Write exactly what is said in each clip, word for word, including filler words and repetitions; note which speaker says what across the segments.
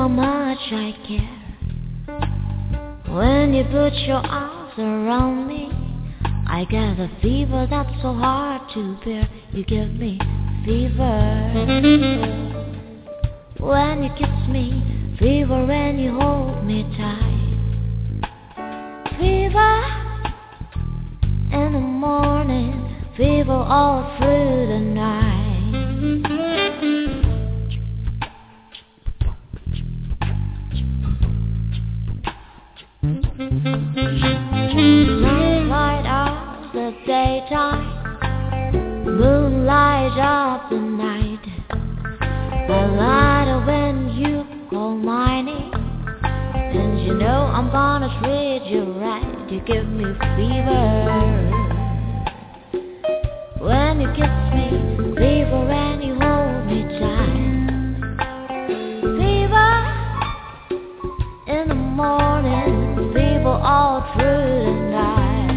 Speaker 1: how much I care when you put your arms around me. I get a fever that's so hard to bear. You give me fever when you kiss me, fever when you hold me tight, fever in the morning, fever all through the night. Sunlight of the daytime, moonlight of the night. I light when you call my name, and you know I'm gonna treat you right. You give me fever when you kiss me, fever when you hold me tight, fever in the morning, fever all through the night.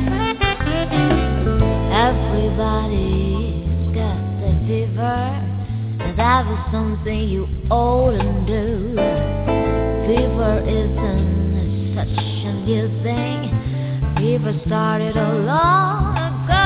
Speaker 1: Everybody's got the fever, and that is something you ought to do. Fever isn't such a new thing. Fever started a long ago.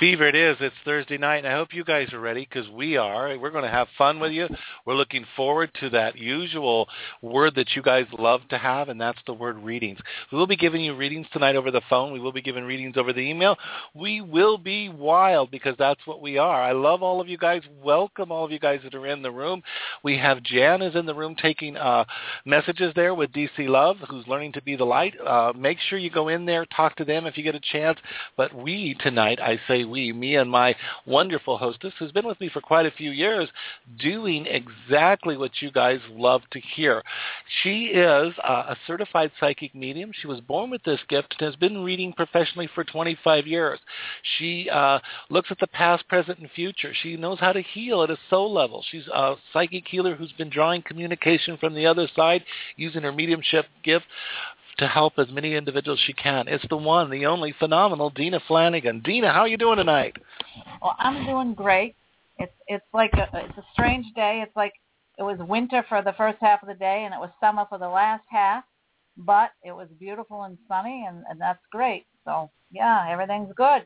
Speaker 2: Fever it is. It's Thursday night, and I hope you guys are ready because we are. We're going to have fun with you. We're looking forward to that usual word that you guys love to have, and that's the word readings. We will be giving you readings tonight over the phone. We will be giving readings over the email. We will be wild because that's what we are. I love all of you guys. Welcome all of you guys that are in the room. We have Jan is in the room taking uh, messages there with D C Love, who's learning to be the light. Uh, make sure you go in there, talk to them if you get a chance. But we tonight, I say we, me and my wonderful hostess, who's been with me for quite a few years, doing exactly what you guys love to hear. She is uh, a certified psychic medium. She was born with this gift and has been reading professionally for twenty-five years. She uh, looks at the past, present, and future. She knows how to heal at a soul level. She's a psychic healer who's been drawing communication from the other side using her mediumship gift to help as many individuals she can. It's the one, the only phenomenal Dina Flanagan. Dina, how are you doing tonight?
Speaker 3: Well, I'm doing great. It's it's like a, it's a strange day. It's like it was winter for the first half of the day, and it was summer for the last half, but it was beautiful and sunny, and, and that's great. So, yeah, everything's good.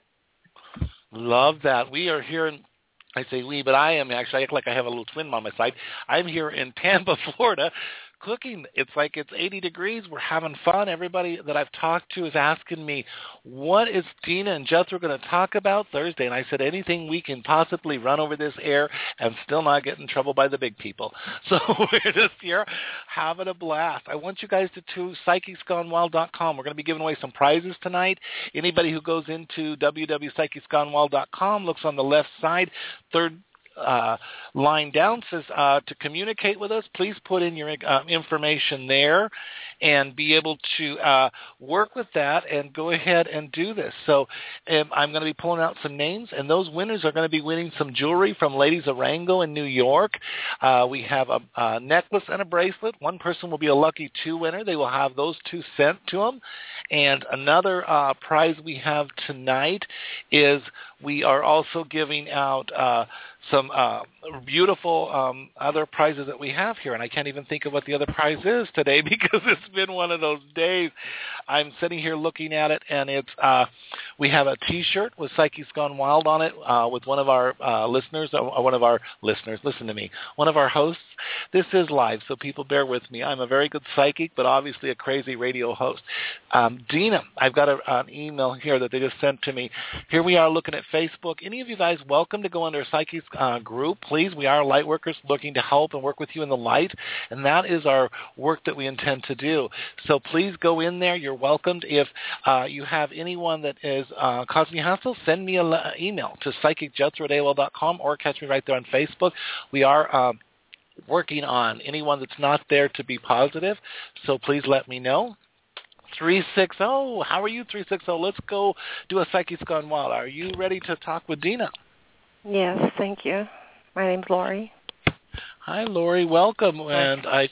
Speaker 2: Love that. We are here in, I say we, but I am actually, I act like I have a little twin on my side. I'm here in Tampa, Florida, cooking. It's like it's eighty degrees. We're having fun. Everybody that I've talked to is asking me, what is Dina and Jethro going to talk about Thursday? And I said, anything we can possibly run over this air and still not get in trouble by the big people. So we're just here having a blast. I want you guys to to psychics gone wild dot com. We're going to be giving away some prizes tonight. Anybody who goes into w w w dot psychics gone wild dot com, looks on the left side, third Uh, line down, says uh, to communicate with us, please put in your uh, information there and be able to uh, work with that and go ahead and do this. So um, I'm going to be pulling out some names, and those winners are going to be winning some jewelry from Ladies Arango in New York. Uh, we have a, a necklace and a bracelet. One person will be a lucky two winner. They will have those two sent to them. And another uh, prize we have tonight is we are also giving out uh, some uh, beautiful um, other prizes that we have here, and I can't even think of what the other prize is today because it's been one of those days. I'm sitting here looking at it, and it's uh, we have a T-shirt with Psychics Gone Wild on it uh, with one of our uh, listeners, or one of our listeners, listen to me, one of our hosts. This is live, so people bear with me. I'm a very good psychic, but obviously a crazy radio host. Um, Dina, I've got a, an email here that they just sent to me. Here we are looking at Facebook. Any of you guys welcome to go under Psychics uh, group, please. We are light workers looking to help and work with you in the light, and that is our work that we intend to do. So please go in there. You're welcomed. If uh, you have anyone that is uh, causing you hassle, send me an email to psychic jethro at A O L dot com or catch me right there on Facebook. We are um, working on anyone that's not there to be positive, so please let me know. three six zero, how are you, three six zero? Let's go do a Psychics Gone Wild. Are you ready to talk with Dina?
Speaker 4: Yes, thank you. My name's Lori.
Speaker 2: Hi, Lori. Welcome. And I,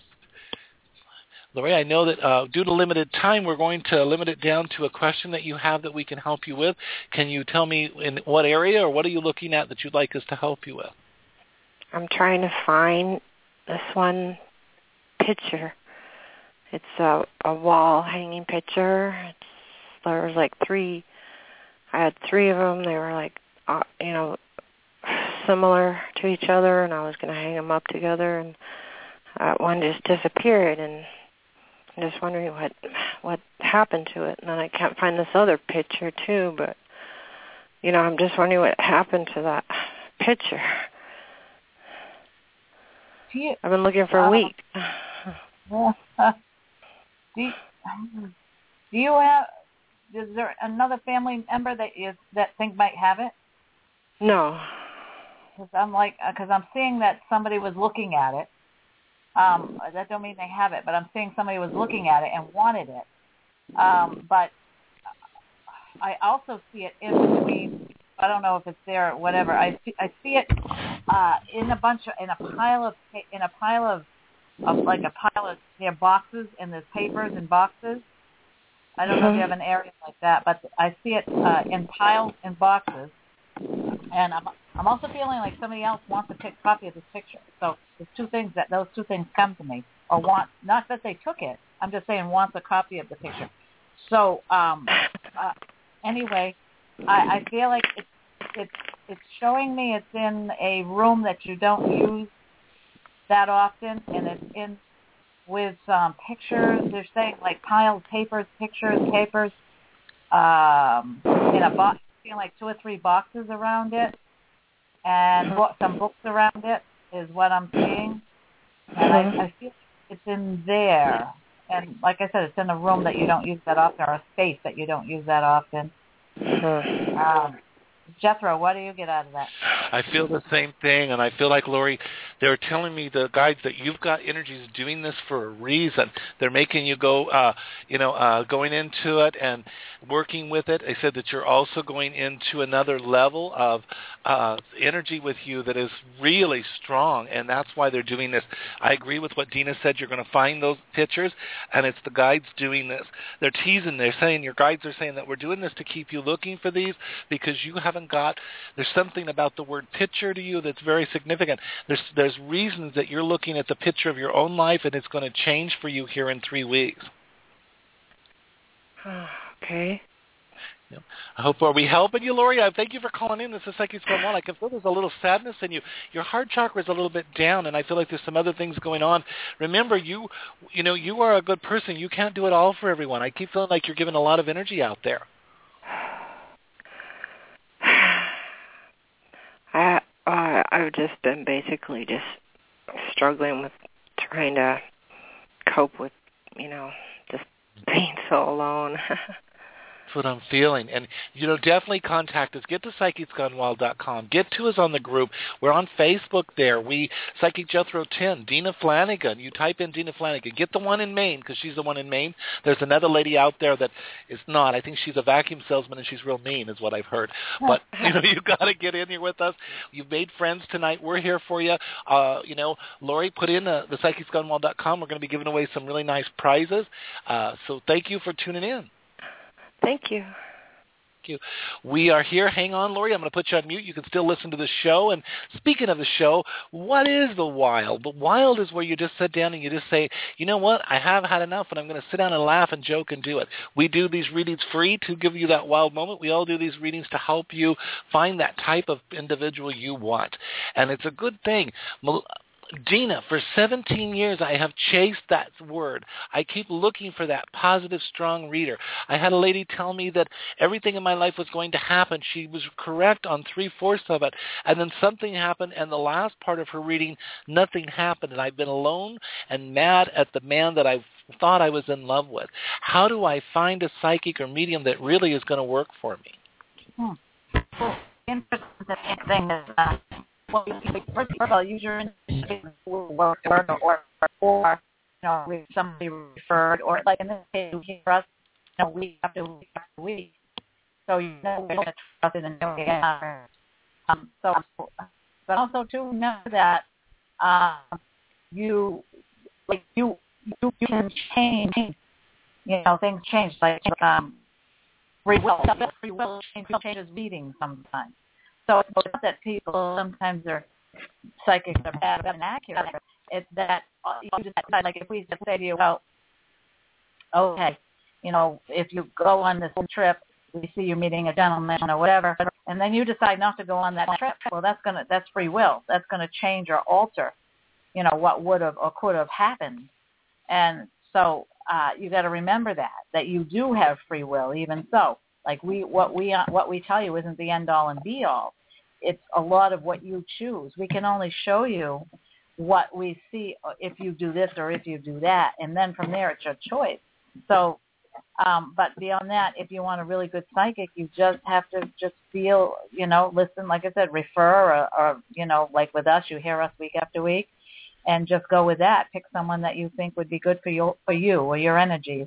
Speaker 2: Lori, I know that uh, due to limited time, we're going to limit it down to a question that you have that we can help you with. Can you tell me in what area or what are you looking at that you'd like us to help you with?
Speaker 4: I'm trying to find this one picture. It's a, a wall hanging picture. It's, there was like three, I had three of them. They were like, uh, you know, similar to each other, and I was going to hang them up together, and uh, one just disappeared, and I'm just wondering what what happened to it. And then I can't find this other picture, too, but, you know, I'm just wondering what happened to that picture.
Speaker 3: You,
Speaker 4: I've been looking for uh, a week.
Speaker 3: Uh, do, you, do you have, is there another family member that you that think might have it?
Speaker 4: No.
Speaker 3: Because I'm like, because I'm seeing that somebody was looking at it. Um, that don't mean they have it, but I'm seeing somebody was looking at it and wanted it. Um, but I also see it in between. I don't know if it's there or whatever. I see, I see it uh, in a bunch of in a pile of in a pile of, of like a pile of their boxes, and there's papers and boxes. I don't know if you have an area like that, but I see it uh, in piles and boxes. And I'm I'm also feeling like somebody else wants a pic- copy of this picture. So there's two things that those two things come to me, or want, not that they took it. I'm just saying wants a copy of the picture. So um, uh, anyway, I, I feel like it's it's it's showing me it's in a room that you don't use that often, and it's in with um, pictures. They're saying like piled papers, pictures, papers, um, in a box, seeing like two or three boxes around it, and bo- some books around it is what I'm seeing. And I, I feel it's in there. And like I said, it's in a room that you don't use that often, or a space that you don't use that often. Um, Jethro, what do you get out of that?
Speaker 2: I feel the same thing, and I feel like, Lori, they're telling me, the guides, that you've got energies doing this for a reason. They're making you go, uh, you know, uh, going into it and working with it. They said that you're also going into another level of uh, energy with you that is really strong, and that's why they're doing this. I agree with what Dina said. You're going to find those pictures, and it's the guides doing this. They're teasing. They're saying, your guides are saying that we're doing this to keep you looking for these because you haven't got, there's something about the word picture to you that's very significant. There's there's reasons that you're looking at the picture of your own life, and it's going to change for you here in three weeks.
Speaker 4: Okay.
Speaker 2: Yeah. I hope, are we helping you, Lori? I thank you for calling in. This is Psychics Gone Wild. I can feel there's a little sadness in you. Your heart chakra is a little bit down, and I feel like there's some other things going on. Remember, you you know, you are a good person. You can't do it all for everyone. I keep feeling like you're giving a lot of energy out there.
Speaker 4: I uh, I've just been basically just struggling with trying to cope with, you know, just being so alone.
Speaker 2: That's what I'm feeling. And, you know, definitely contact us. Get to psychics gone wild dot com. Get to us on the group. We're on Facebook there. We, Psychic Jethro ten, Dina Flanagan. You type in Dina Flanagan. Get the one in Maine, because she's the one in Maine. There's another lady out there that is not. I think she's a vacuum salesman, and she's real mean is what I've heard. But, you know, you've got to get in here with us. You've made friends tonight. We're here for you. Uh, you know, Lori, put in uh, the psychics gone wild dot com. We're going to be giving away some really nice prizes. Uh, so thank you for tuning in.
Speaker 4: Thank you.
Speaker 2: Thank you. We are here. Hang on, Lori. I'm going to put you on mute. You can still listen to the show. And speaking of the show, what is the wild? The wild is where you just sit down and you just say, you know what? I have had enough, and I'm going to sit down and laugh and joke and do it. We do these readings free to give you that wild moment. We all do these readings to help you find that type of individual you want. And it's a good thing. Dina, for seventeen years, I have chased that word. I keep looking for that positive, strong reader. I had a lady tell me that everything in my life was going to happen. She was correct on three-fourths of it. And then something happened, and the last part of her reading, nothing happened. And I've been alone and mad at the man that I thought I was in love with. How do I find a psychic or medium that really is going to work for me?
Speaker 3: Hmm. Well, interesting thing is uh, well, first of all, use your intuition or, or, or, or, you know, with somebody referred, or like in this case, you hear us, you know, week after week after week. So you know we're going to trust it and know it. Um, so, but also to know that um, you, like you, you, you can change. You know, things change. Like um, free will, free will changes reading sometimes. So it's not that people sometimes are psychics are bad and accurate. It's that you just decide, like if we just say to you, well, okay, you know, if you go on this trip, we see you meeting a gentleman or whatever, and then you decide not to go on that trip. Well, that's gonna that's free will. That's gonna change or alter, you know, what would have or could have happened. And so uh, you got to remember that that you do have free will, even so. Like we, what we, what we tell you isn't the end all and be all. It's a lot of what you choose. We can only show you what we see if you do this or if you do that, and then from there it's your choice. So, um, but beyond that, if you want a really good psychic, you just have to just feel, you know, listen, like I said, refer, or, or you know, like with us, you hear us week after week, and just go with that. Pick someone that you think would be good for you, for you or your energies.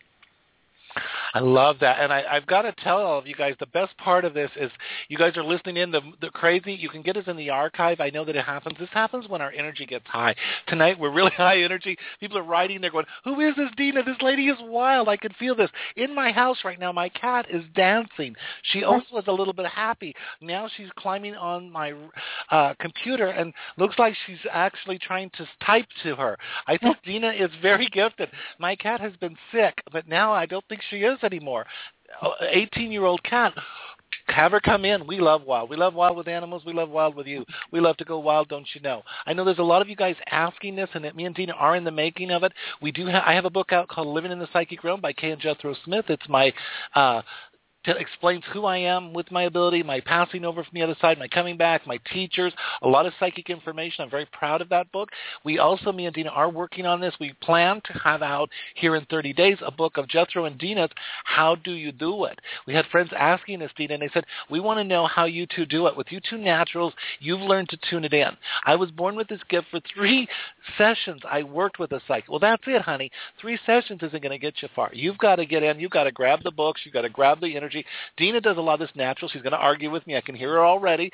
Speaker 2: I love that. And I, I've got to tell all of you guys, the best part of this is you guys are listening in. The, the crazy, you can get us in the archive. I know that it happens. This happens when our energy gets high. Tonight, we're really high energy. People are writing. They're going, who is this Dina? This lady is wild. I can feel this. In my house right now, my cat is dancing. She also was a little bit happy. Now she's climbing on my uh, computer and looks like she's actually trying to type to her. I think Dina is very gifted. My cat has been sick, but now I don't think she is anymore. eighteen-year-old cat. Have her come in. We love wild. We love wild with animals. We love wild with you. We love to go wild, don't you know? I know there's a lot of you guys asking this, and that me and Dina are in the making of it. We do. Ha- I have a book out called Living in the Psychic Realm by Kay and Jethro Smith. It's my uh, It explains who I am with my ability, my passing over from the other side, my coming back, my teachers, a lot of psychic information. I'm very proud of that book. We also, me and Dina, are working on this. We plan to have out here in thirty days a book of Jethro and Dina's How Do You Do It? We had friends asking us, Dina, and they said, we want to know how you two do it. With you two naturals, you've learned to tune it in. I was born with this gift. For three sessions, I worked with a psychic. Well, that's it, honey. Three sessions isn't going to get you far. You've got to get in. You've got to grab the books. You've got to grab the energy. Dina does a lot of this natural. She's going to argue with me. I can hear her already.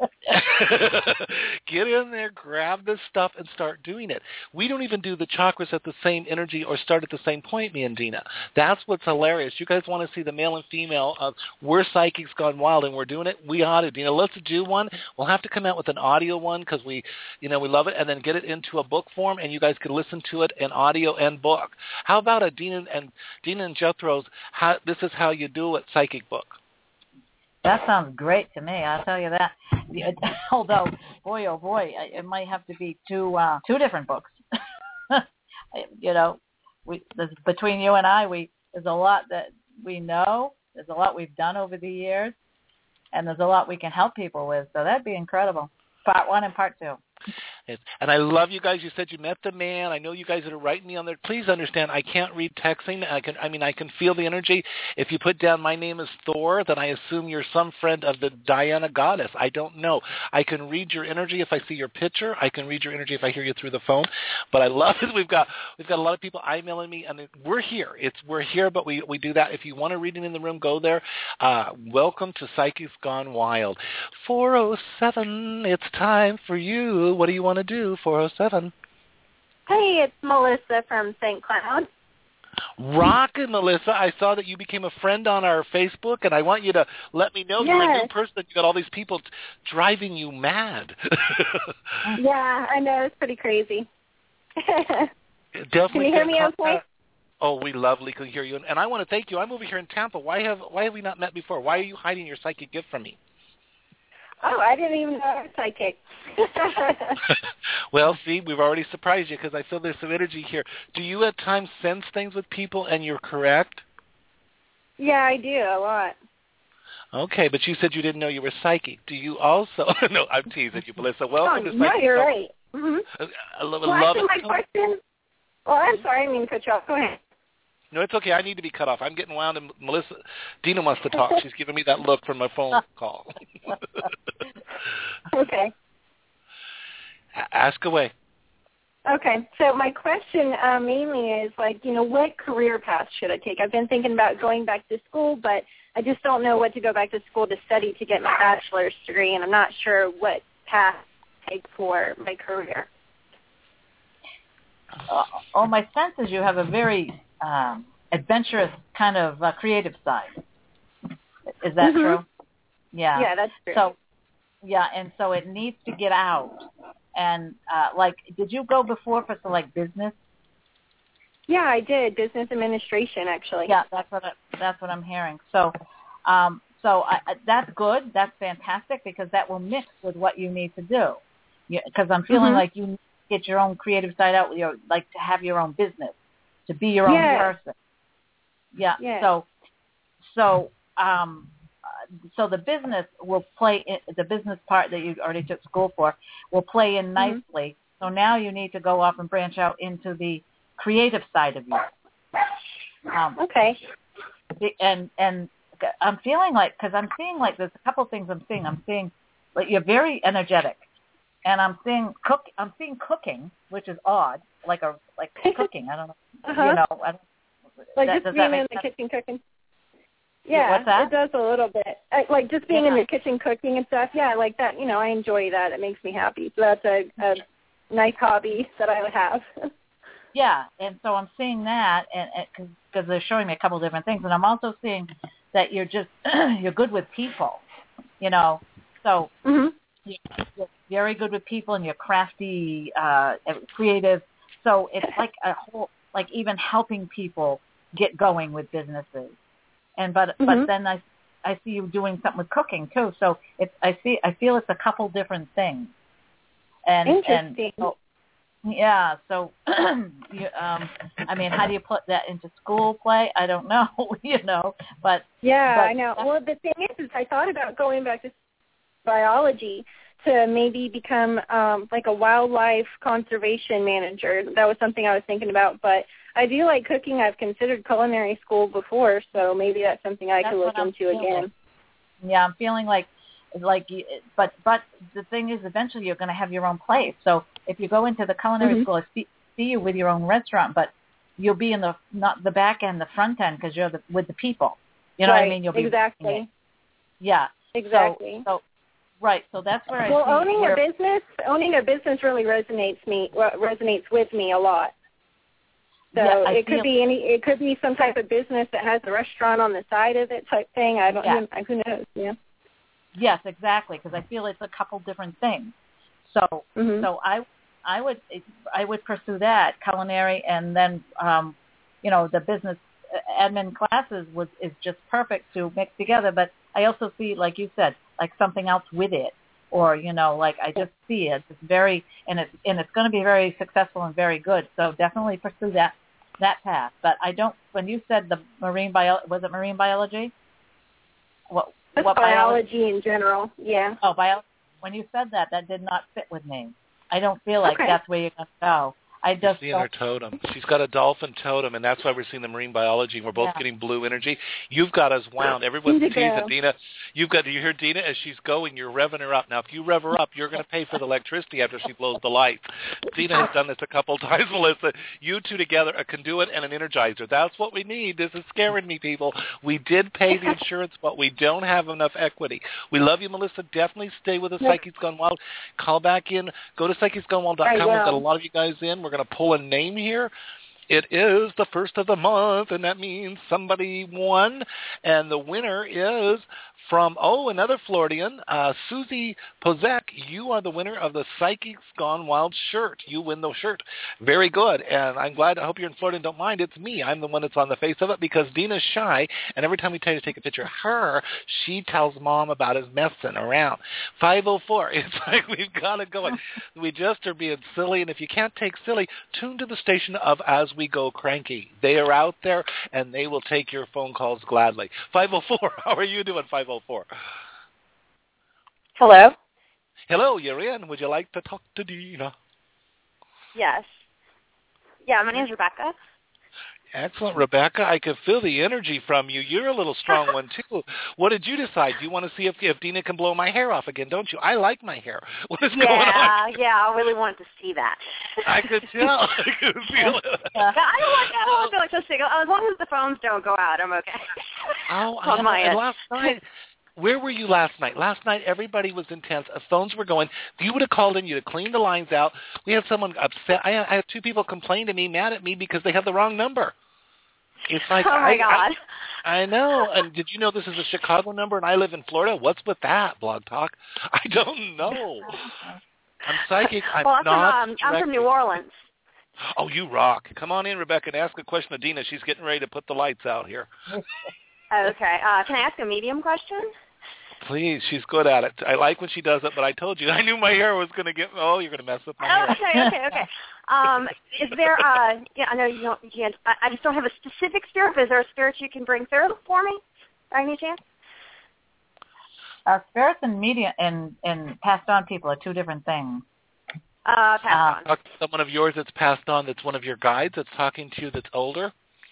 Speaker 2: Get in there, grab this stuff, and start doing it. We don't even do the chakras at the same energy or start at the same point, me and Dina. That's what's hilarious. You guys want to see the male and female of we're psychics gone wild, and we're doing it. We ought to, Dina. Let's do one. We'll have to come out with an audio one because we, you know, we love it, and then get it into a book form, and you guys can listen to it in audio and book. How about a Dina and Dina and Jethro's how, This Is How You Do It psychic book?
Speaker 3: That sounds great to me. I'll tell you that. Although, boy, oh boy, it might have to be two uh, two different books. You know, we there's, between you and I, we there's a lot that we know. There's a lot we've done over the years, and there's a lot we can help people with. So that'd be incredible. Part one and part two.
Speaker 2: It's, and I love you guys. You said you met the man. I know you guys that are writing me on there. Please understand, I can't read texting. I can. I mean, I can feel the energy. If you put down my name is Thor, then I assume you're some friend of the Diana goddess. I don't know. I can read your energy if I see your picture. I can read your energy if I hear you through the phone. But I love it. We've got we've got a lot of people emailing me, and we're here. It's we're here, but we we do that. If you want a reading in the room, go there. Uh, welcome to Psychics Gone Wild. four oh seven. It's time for you. What do you want to do? four oh seven.
Speaker 5: Hey, it's Melissa from Saint Cloud.
Speaker 2: Rockin', Melissa. I saw that you became a friend on our Facebook, and I want you to let me know
Speaker 5: yes.
Speaker 2: you're a new person. You got all these people t- driving you mad.
Speaker 5: Yeah, I know. It's pretty crazy.
Speaker 2: Definitely.
Speaker 5: Can you hear me okay?
Speaker 2: Oh, we lovely can hear you. And I want to thank you. I'm over here in Tampa. Why have why have we not met before? Why are you hiding your psychic gift from me?
Speaker 5: Oh, I didn't even know I was psychic.
Speaker 2: Well, see, we've already surprised you because I feel there's some energy here. Do you at times sense things with people and you're correct?
Speaker 5: Yeah, I do, a lot.
Speaker 2: Okay, but you said you didn't know you were psychic. Do you also? No, I'm teasing you, Melissa. Welcome
Speaker 5: oh,
Speaker 2: to
Speaker 5: no,
Speaker 2: Psychic.
Speaker 5: you're right. Mm-hmm.
Speaker 2: I, I love,
Speaker 5: well,
Speaker 2: love
Speaker 5: actually,
Speaker 2: it.
Speaker 5: my question... Well, I'm sorry, I didn't mean to cut you off. Go ahead.
Speaker 2: No, it's okay. I need to be cut off. I'm getting wound, and Melissa, Dina wants to talk. She's giving me that look from my phone call.
Speaker 5: Okay.
Speaker 2: Ask away.
Speaker 5: Okay. So my question uh, mainly is, like, you know, what career path should I take? I've been thinking about going back to school, but I just don't know what to go back to school to study to get my bachelor's degree, and I'm not sure what path to take for my career.
Speaker 3: Uh, oh, my sense is you have a very um, adventurous kind of uh, creative side. Is that
Speaker 5: mm-hmm.
Speaker 3: true? Yeah.
Speaker 5: Yeah, that's true.
Speaker 3: So, yeah, and so it needs to get out. And, uh, like, did you go before for, so, like, business?
Speaker 5: Yeah, I did. Business administration, actually.
Speaker 3: Yeah, that's what I, that's what I'm hearing. So, um, so I, I, that's good. That's fantastic because that will mix with what you need to do. Because I'm feeling
Speaker 5: mm-hmm.
Speaker 3: like you need to get your own creative side out, with your, like to have your own business, to be your own
Speaker 5: yes.
Speaker 3: person. Yeah.
Speaker 5: Yes.
Speaker 3: So, so, um, so the business will play in, the business part that you already took school for will play in nicely. Mm-hmm. So now you need to go off and branch out into the creative side of you. Um,
Speaker 5: okay.
Speaker 3: And and I'm feeling like, because I'm seeing like there's a couple of things I'm seeing. I'm seeing like you're very energetic, and I'm seeing cook. I'm seeing cooking, which is odd, like a like cooking. I don't know.
Speaker 5: Uh-huh.
Speaker 3: You know, I don't,
Speaker 5: like
Speaker 3: that,
Speaker 5: just being in the kitchen cooking. Yeah,
Speaker 3: What's that?
Speaker 5: It does a little bit. I, like just being
Speaker 3: yeah.
Speaker 5: in the kitchen cooking and stuff. Yeah, I like that. You know, I enjoy that. It makes me happy. So that's a, a nice hobby that I would have.
Speaker 3: Yeah, and so I'm seeing that, and because they're showing me a couple of different things, and I'm also seeing that you're just you're good with people, you know. So
Speaker 5: mm-hmm.
Speaker 3: you're, you're very good with people, and you're crafty, uh, creative. So it's like a whole, like even helping people get going with businesses. And but
Speaker 5: mm-hmm.
Speaker 3: but then I I see you doing something with cooking too. So it's I see I feel it's a couple different things. And
Speaker 5: Interesting.
Speaker 3: And, so, yeah. So, you, um, I mean, how do you put that into school play? I don't know. you know, but
Speaker 5: yeah,
Speaker 3: but,
Speaker 5: I know. Well, the thing is, is I thought about going back to biology to maybe become um, like a wildlife conservation manager. That was something I was thinking about. But I do like cooking. I've considered culinary school before, so maybe that's something I
Speaker 3: that's
Speaker 5: could look into
Speaker 3: feeling.
Speaker 5: again.
Speaker 3: Yeah, I'm feeling like, like, you, but but the thing is, eventually you're going to have your own place. So if you go into the culinary
Speaker 5: mm-hmm.
Speaker 3: school, I see, see you with your own restaurant, but you'll be in the not the back end, the front end, because you're the, with the people. You know
Speaker 5: right.
Speaker 3: what I mean? You'll be
Speaker 5: exactly.
Speaker 3: Yeah.
Speaker 5: Exactly.
Speaker 3: So, so right. So that's where I
Speaker 5: well,
Speaker 3: see
Speaker 5: owning
Speaker 3: where,
Speaker 5: a business, owning a business really resonates me resonates with me a lot. So
Speaker 3: yeah,
Speaker 5: it
Speaker 3: feel,
Speaker 5: could be any. It could be some type of business that has a restaurant on the side of it, type thing. I don't.
Speaker 3: Yeah.
Speaker 5: Who, who knows? Yeah.
Speaker 3: Yes, exactly. Because I feel it's a couple different things. So,
Speaker 5: mm-hmm.
Speaker 3: so I, I would, I would pursue that culinary, and then, um, you know, the business admin classes was is just perfect to mix together. But I also see, like you said, like something else with it, or you know, like I just see it. It's very, and it's and it's going to be very successful and very good. So definitely pursue that. that path. But I don't, when you said the marine bio, was it marine biology? What, what
Speaker 5: biology,
Speaker 3: biology
Speaker 5: in general, yeah.
Speaker 3: Oh, bio, when you said that, that did not fit with me. I don't feel like
Speaker 5: okay.
Speaker 3: that's where you're going to go. I just
Speaker 2: seeing
Speaker 3: don't.
Speaker 2: her totem. She's got a dolphin totem, and that's why we're seeing the marine biology. We're both
Speaker 3: Yeah.
Speaker 2: getting blue energy. You've got us wound. Everyone's
Speaker 5: Indigo.
Speaker 2: teasing Dina. You've got. Do you hear Dina as she's going? You're revving her up. Now, if you rev her up, you're going to pay for the electricity after she blows the lights. Dina has done this a couple times, Melissa. You two together, a conduit and an energizer. That's what we need. This is scaring me, people. We did pay the insurance, but we don't have enough equity. We love you, Melissa. Definitely stay with us.
Speaker 5: Yep.
Speaker 2: Psyche's Gone Wild. Call back in. Go to psyche's gone wild dot com. We've got a lot of you guys in. We're going to pull a name here. It is the first of the month, and that means somebody won, and the winner is from, oh, another Floridian, uh, Susie Pozek. You are the winner of the Psyche's Gone Wild shirt. You win the shirt. Very good, and I'm glad. I hope you're in Florida and don't mind. It's me. I'm the one that's on the face of it because Dina's shy, and every time we try to take a picture of her, she tells Mom about his messing around. five oh four. It's like we've got it going. We just are being silly, and if you can't take silly, tune to the station of As We Go Cranky. They are out there, and they will take your phone calls gladly. five oh four. How are you doing, five oh four?
Speaker 6: Hello?
Speaker 2: Hello, you're in. Would you like to talk to Dina?
Speaker 6: Yes. Yeah, my name's Rebecca.
Speaker 2: Excellent, Rebecca. I can feel the energy from you. You're a little strong one, too. What did you decide? Do you want to see if, if Dina can blow my hair off again, don't you? I like my hair. What is
Speaker 6: yeah,
Speaker 2: going on?
Speaker 6: Yeah, I really wanted to see that.
Speaker 2: I could tell. I could feel it.
Speaker 6: But I don't want, I don't want to feel like so sick. As long as the phones don't go out, I'm okay.
Speaker 2: Oh,
Speaker 6: On
Speaker 2: I
Speaker 6: my
Speaker 2: know. And
Speaker 6: end.
Speaker 2: last night, where were you last night? Last night, everybody was intense. Uh, phones were going. If you would have called in, you'd have cleaned the lines out. We had someone upset. I, I had two people complain to me, mad at me, because they had the wrong number. It's like,
Speaker 6: oh, my
Speaker 2: I,
Speaker 6: God.
Speaker 2: I, I know. And did you know this is a Chicago number and I live in Florida? What's with that, Blog Talk? I don't know. I'm psychic. I'm
Speaker 6: well, I'm
Speaker 2: not
Speaker 6: from, um, I'm from New Orleans.
Speaker 2: Oh, you rock. Come on in, Rebecca, and ask a question of Dina. She's getting ready to put the lights out here.
Speaker 6: Okay. Uh, can I ask a medium question?
Speaker 2: Please, she's good at it. I like when she does it, but I told you, I knew my hair was going to get, oh, you're going to mess with my hair.
Speaker 6: Okay, okay, okay. Um, is there, uh, yeah, I know you don't, you can't, I, I just don't have a specific spirit, but is there a spirit you can bring through for me, by any chance?
Speaker 3: Uh, spirits and media and, and passed on people are two different things.
Speaker 6: Uh, passed
Speaker 3: uh,
Speaker 6: on.
Speaker 2: Someone of yours that's passed on that's one of your guides that's talking to you that's older?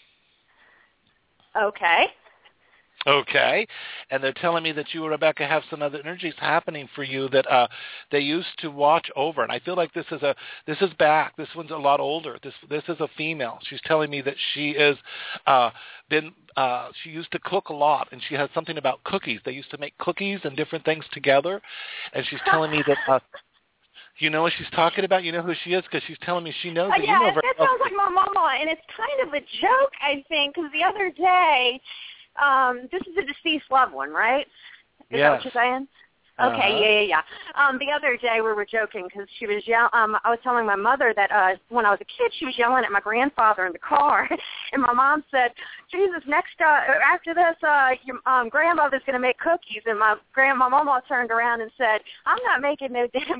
Speaker 6: Okay.
Speaker 2: Okay, and they're telling me that you, Rebecca, have some other energies happening for you that uh, they used to watch over, and I feel like this is a this is back. This one's a lot older. This this is a female. She's telling me that she is uh, been uh, she used to cook a lot, and she has something about cookies. They used to make cookies and different things together, and she's telling me that. Uh, You know what she's talking about? You know who she is? Because she's telling me she knows
Speaker 6: Uh,
Speaker 2: that
Speaker 6: yeah,
Speaker 2: you know her.
Speaker 6: that sounds like my mama, and it's kind of a joke, I think, because the other day, um, this is a deceased loved one, right? Is
Speaker 2: yes.
Speaker 6: that what you're saying? Okay,
Speaker 2: Uh-huh.
Speaker 6: yeah, yeah, yeah. Um, the other day we were joking because she was yell- um, I was telling my mother that uh, when I was a kid, she was yelling at my grandfather in the car, and my mom said, "Jesus, next uh, after this, uh, your um, grandmother's going to make cookies." And my grand, my mama turned around and said, "I'm not making no damn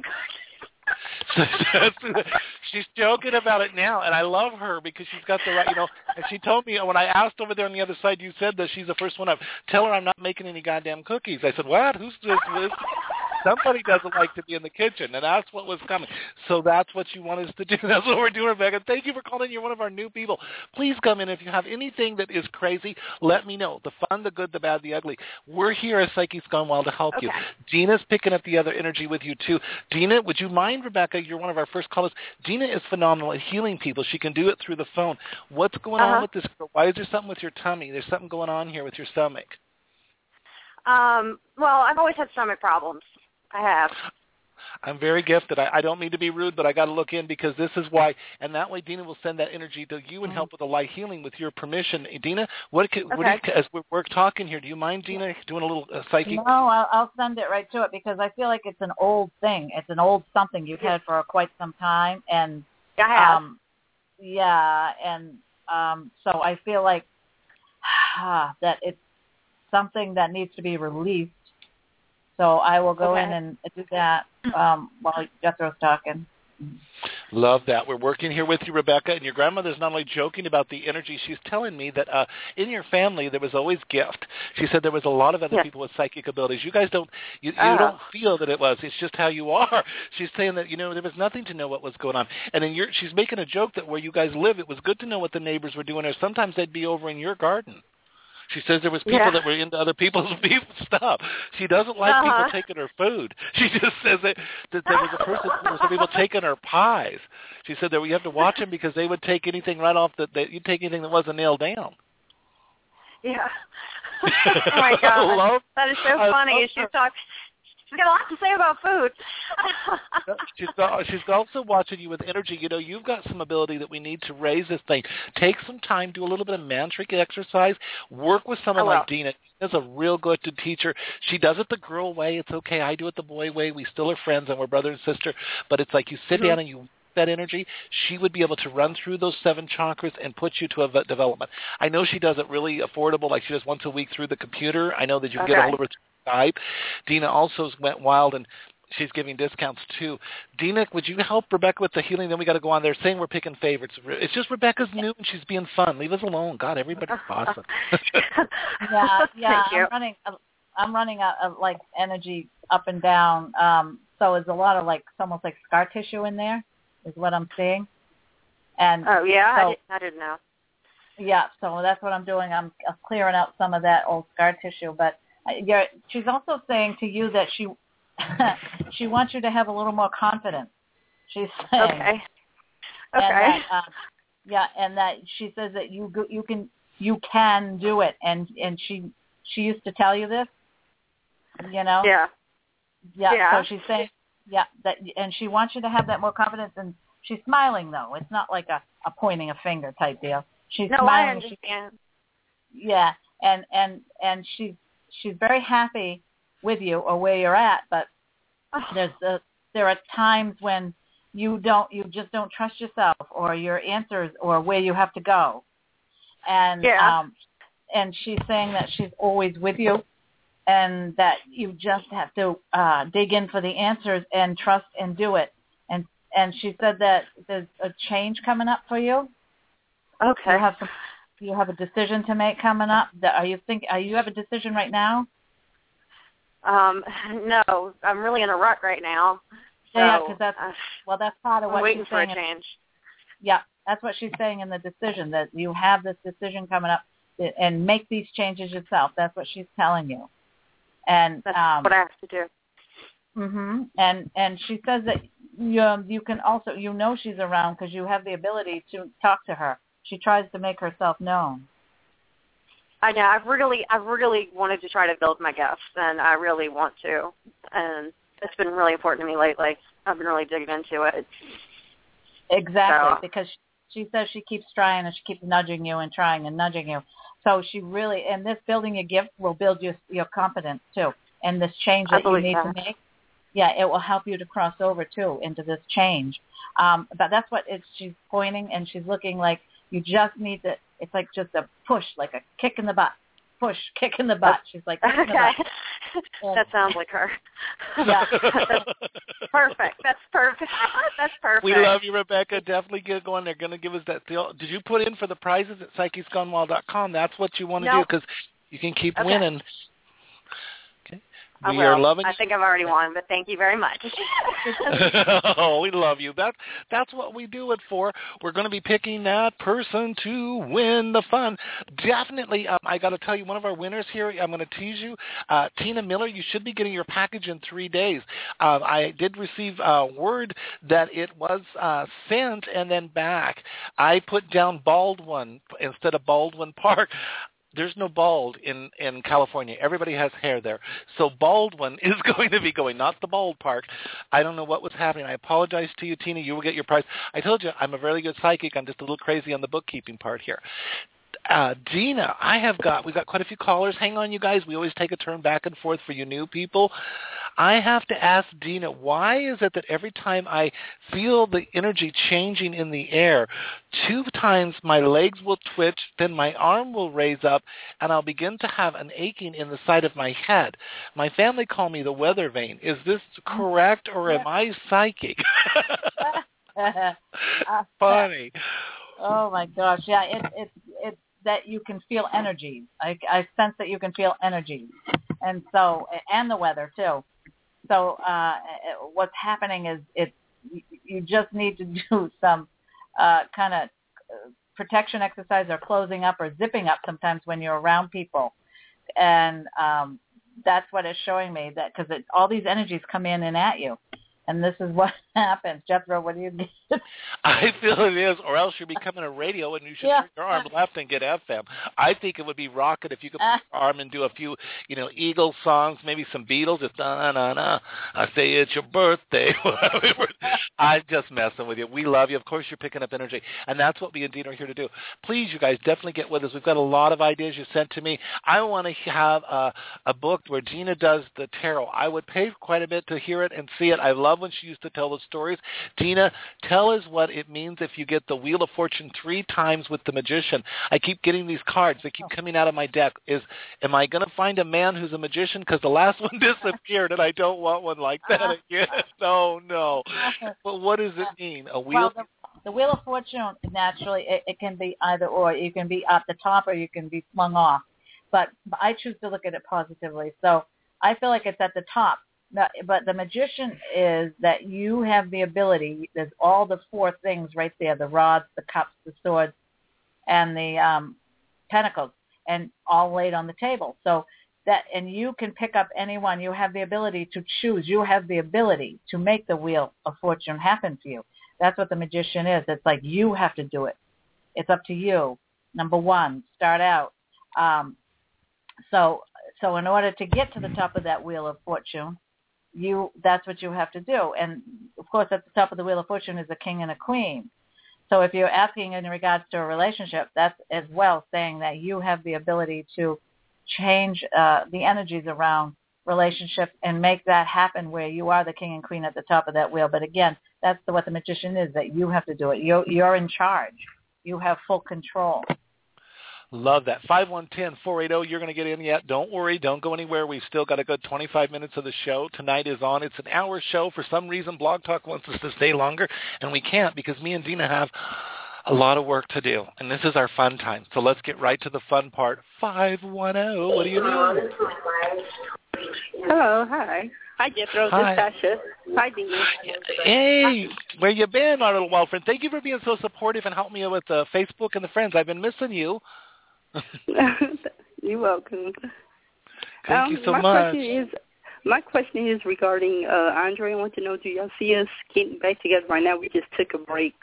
Speaker 6: cookies."
Speaker 2: She's joking about it now, and I love her because she's got the right, you know. And she told me when I asked over there on the other side, you said that she's the first one up. Tell her I'm not making any goddamn cookies. I said, what? Who's this? this? Somebody doesn't like to be in the kitchen, and that's what was coming. So that's what you want us to do. That's what we're doing, Rebecca. Thank you for calling. You're one of our new people. Please come in. If you have anything that is crazy, let me know. The fun, the good, the bad, the ugly. We're here at Psyche's Gone Wild to help
Speaker 6: Okay.
Speaker 2: you. Dina's picking up the other energy with you, too. Dina, would you mind, Rebecca? You're one of our first callers. Dina is phenomenal at healing people. She can do it through the phone. What's going
Speaker 6: Uh-huh.
Speaker 2: on with this girl? Why is there something with your tummy? There's something going on here with your stomach.
Speaker 6: Um, well, I've always had stomach problems. I have.
Speaker 2: I'm very gifted. I, I don't mean to be rude, but I got to look in because this is why. And that way, Dina will send that energy to you and help with the light healing with your permission. Dina, what, can,
Speaker 6: Okay.
Speaker 2: what do you, as we're, we're talking here, do you mind, Dina, doing a little uh, psychic?
Speaker 3: No, I'll, I'll send it right to it because I feel like it's an old thing. It's an old something you've had for quite some time, and
Speaker 6: I have.
Speaker 3: um, yeah, and um, so I feel like ah, that it's something that needs to be released. So I will go
Speaker 6: Okay.
Speaker 3: in and do that um, while Jethro's talking.
Speaker 2: Love that. We're working here with you, Rebecca, and your grandmother's not only joking about the energy, she's telling me that uh, in your family there was always gift. She said there was a lot of other
Speaker 6: Yes.
Speaker 2: people with psychic abilities. You guys don't, you, you
Speaker 6: Uh-huh.
Speaker 2: don't feel that it was. It's just how you are. She's saying that, you know, there was nothing to know what was going on. And then you're, she's making a joke that where you guys live, it was good to know what the neighbors were doing, or sometimes they'd be over in your garden. She says there was people
Speaker 6: Yeah.
Speaker 2: that were into other people's stuff. She doesn't like
Speaker 6: Uh-huh.
Speaker 2: people taking her food. She just says that, that there was a person, there was some people taking her pies. She said that we have to watch them because they would take anything right off the, they, you'd take anything that wasn't nailed down.
Speaker 6: Yeah. Oh my God,
Speaker 2: Love,
Speaker 6: that is so
Speaker 2: I
Speaker 6: funny.
Speaker 2: love
Speaker 6: She
Speaker 2: her.
Speaker 6: talks. She's got a lot to say about food.
Speaker 2: she's, she's also watching you with energy. You know, you've got some ability that we need to raise this thing. Take some time, do a little bit of mantric exercise, work with someone
Speaker 6: I will.
Speaker 2: like Dina. Dina's a real good teacher. She does it the girl way. It's okay. I do it the boy way. We still are friends and we're brother and sister. But it's like you sit
Speaker 6: Mm-hmm.
Speaker 2: down and you that energy, she would be able to run through those seven chakras and put you to a v- development. I know she does it really affordable, like she does once a week through the computer. I know that you can get a
Speaker 6: Okay.
Speaker 2: hold of her through Skype. Dina also went wild and she's giving discounts too. Dina, would you help Rebecca with the healing? Then we got to go on. They're saying we're picking favorites. It's just Rebecca's new and she's being fun. Leave us alone. God, everybody's awesome.
Speaker 3: Yeah, yeah.
Speaker 6: Thank you.
Speaker 3: I'm running. A, I'm running a, a, like energy up and down. Um, so it's a lot of like it's almost like scar tissue in there, is what I'm seeing. And
Speaker 6: Oh yeah,
Speaker 3: so,
Speaker 6: I, did, I didn't know.
Speaker 3: yeah, so that's what I'm doing. I'm, I'm clearing out some of that old scar tissue. But uh, you're, she's also saying to you that she she wants you to have a little more confidence. She's saying.
Speaker 6: Okay.
Speaker 3: And
Speaker 6: Okay.
Speaker 3: that, uh, yeah, and that she says that you go- you can you can do it, and and she she used to tell you this, you know.
Speaker 6: Yeah.
Speaker 3: Yeah.
Speaker 6: Yeah.
Speaker 3: So she's saying, yeah, that, and she wants you to have that more confidence. And she's smiling though. It's not like a, a pointing a finger type deal. She's
Speaker 6: No, I
Speaker 3: smiling.
Speaker 6: understand.
Speaker 3: She, yeah, and and and she's she's very happy with you or where you're at, but
Speaker 6: Oh.
Speaker 3: there's a, there are times when you don't you just don't trust yourself or your answers or where you have to go. And
Speaker 6: Yeah.
Speaker 3: um and she's saying that she's always with you and that you just have to uh dig in for the answers and trust and do it. And and she said that there's a change coming up for you.
Speaker 6: Okay.
Speaker 3: You have some you have a decision to make coming up. That are you think are you have a decision right now?
Speaker 6: Um, no, I'm really in a rut right now. So,
Speaker 3: Yeah, because that's
Speaker 6: uh,
Speaker 3: well, that's part of
Speaker 6: I'm
Speaker 3: what
Speaker 6: waiting
Speaker 3: she's
Speaker 6: for a
Speaker 3: saying.
Speaker 6: change.
Speaker 3: Yeah, that's what she's saying in the decision, that you have this decision coming up and make these changes yourself. That's what she's telling you. And
Speaker 6: That's
Speaker 3: um,
Speaker 6: what I have to do.
Speaker 3: mhm. And and she says that you um, you can also you know she's around because you have the ability to talk to her. She tries to make herself known.
Speaker 6: I know. I've really, I've really wanted to try to build my gifts, and I really want to. And it's been really important to me lately. I've been really digging into it.
Speaker 3: Exactly,
Speaker 6: So.
Speaker 3: because she says she keeps trying and she keeps nudging you and trying and nudging you. So she really, and this building your gift will build your your confidence too. and this change
Speaker 6: I
Speaker 3: that you
Speaker 6: believe
Speaker 3: need
Speaker 6: that.
Speaker 3: to make, yeah, it will help you to cross over, too, into this change. Um, but that's what it's, she's pointing, and she's looking like you just need to, it's like just a push, like a kick in the butt. Push, kick in the butt. She's like, kick in the
Speaker 6: Okay.
Speaker 3: butt.
Speaker 6: That sounds like her.
Speaker 3: Yeah.
Speaker 6: That's perfect. That's perfect. That's perfect.
Speaker 2: We love you, Rebecca. Definitely get going. They're going to give us that deal. Did you put in for the prizes at psychics gone wild dot com? That's what you want to
Speaker 6: Nope.
Speaker 2: do because you can keep
Speaker 6: Okay.
Speaker 2: winning. Okay.
Speaker 6: I
Speaker 2: We
Speaker 6: will.
Speaker 2: are loving
Speaker 6: I think I've already won, but thank you very much.
Speaker 2: Oh, we love you. That, that's what we do it for. We're going to be picking that person to win the fun. Definitely, um, I got to tell you, one of our winners here, I'm going to tease you, uh, Tina Miller, you should be getting your package in three days. Um, I did receive uh, word that it was uh, sent and then back. I put down Baldwin instead of Baldwin Park. There's no bald in, in California. Everybody has hair there. So Baldwin is going to be going, not the bald park. I don't know what was happening. I apologize to you, Tina. You will get your prize. I told you I'm a very good psychic. I'm just a little crazy on the bookkeeping part here. Uh, Gina, I have got, we've got quite a few callers. Hang on, you guys. We always take a turn back and forth for you new people. I have to ask Dina, why is it that every time I feel the energy changing in the air, two times my legs will twitch, then my arm will raise up, and I'll begin to have an aching in the side of my head? My family call me the weather vane. Is this correct, or am I psychic? Funny.
Speaker 3: Oh, my gosh. Yeah, it's it's it's that you can feel energies. I, I sense that you can feel energies. And so, and the weather, too. So uh, what's happening is it's, you just need to do some uh, kind of protection exercise or closing up or zipping up sometimes when you're around people. And um, that's what it's showing me, that because all these energies come in and at you. And this is what happens. Jethro, what do you get?
Speaker 2: I feel it is, or else you're becoming a radio and you should
Speaker 3: Yeah.
Speaker 2: turn your arm left and get F M. I think it would be rocket if you could put your arm and do a few, you know, Eagles songs, maybe some Beatles. It's na-na-na, I say it's your birthday. I'm just messing with you. We love you. Of course, you're picking up energy. And that's what we and Dean are here to do. Please, you guys, definitely get with us. We've got a lot of ideas you sent to me. I want to have a, a book where Gina does the tarot. I would pay quite a bit to hear it and see it. I love when she used to tell the stories. Dina, tell us what it means if you get the Wheel of Fortune three times with the Magician. I keep getting these cards. They keep coming out of my deck. Is Am I going to find a man who's a magician? Because the last one disappeared, and I don't want one like that again. No, no. But what does it mean? A wheel?
Speaker 3: Well, the, the Wheel of Fortune, naturally, it, it can be either or. You can be at the top or you can be flung off. But I choose to look at it positively. So I feel like it's at the top. But the Magician is that you have the ability, there's all the four things right there, the rods, the cups, the swords, and the um, pentacles, and all laid on the table. So that, and you can pick up any one. You have the ability to choose. You have the ability to make the Wheel of Fortune happen for you. That's what the Magician is. It's like you have to do it. It's up to you. Number one, start out. Um, so, so in order to get to the top of that Wheel of Fortune, you that's what you have to do. And, of course, at the top of the Wheel of Fortune is a king and a queen. So if you're asking in regards to a relationship, that's as well saying that you have the ability to change uh, the energies around relationships and make that happen where you are the king and queen at the top of that wheel. But, again, that's the, what the Magician is, that you have to do it. You're, you're in charge. You have full control.
Speaker 2: Love that. five one one zero, four eight zero, you're going to get in yet. Don't worry. Don't go anywhere. We've still got a good twenty-five minutes of the show. Tonight is on. It's an hour show. For some reason, Blog Talk wants us to stay longer, and we can't because me and Dina have a lot of work to do, and this is our fun time. So let's get right to the fun part. five one zero, what do you do?
Speaker 7: Hello, hi. Hi, Jethro. This is Sasha. Hi, Dina.
Speaker 2: Hey, where you been, our little wild friend? Thank you for being so supportive and helping me with uh, Facebook and the friends. I've been missing you.
Speaker 7: You're welcome.
Speaker 2: Thank
Speaker 7: um,
Speaker 2: you so
Speaker 7: my
Speaker 2: much.
Speaker 7: Question is, my question is regarding uh, Andre. I want to know, do y'all see us getting back together right now? We just took a break.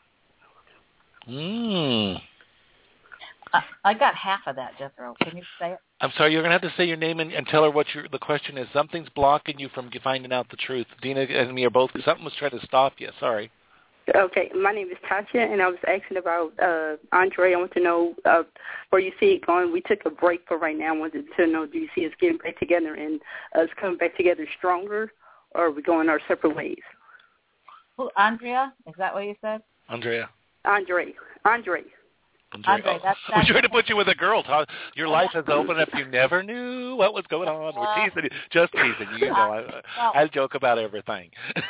Speaker 2: Mm.
Speaker 3: I, I got half of that, Jethro. Can you say it?
Speaker 2: I'm sorry, you're going to have to say your name and, and tell her what your, the question is. Something's blocking you from finding out the truth. Dina and me are both, something was trying to stop you. Sorry.
Speaker 7: Okay, my name is Tasha, and I was asking about uh, Andre. I want to know uh, where you see it going. We took a break for right now. I wanted to know, do you see us getting back together and us coming back together stronger, or are we going our separate ways?
Speaker 3: Who, Andrea? Is that what you said?
Speaker 2: Andrea.
Speaker 7: Andre. Andre.
Speaker 2: Andre,
Speaker 3: Andre,
Speaker 2: oh,
Speaker 3: that's,
Speaker 2: we're
Speaker 3: that's
Speaker 2: trying to put you with a girl. Tom. Your life has opened up. You never knew what was going on. We're teasing you. Just teasing you. You know, I,
Speaker 3: well,
Speaker 2: I joke about everything.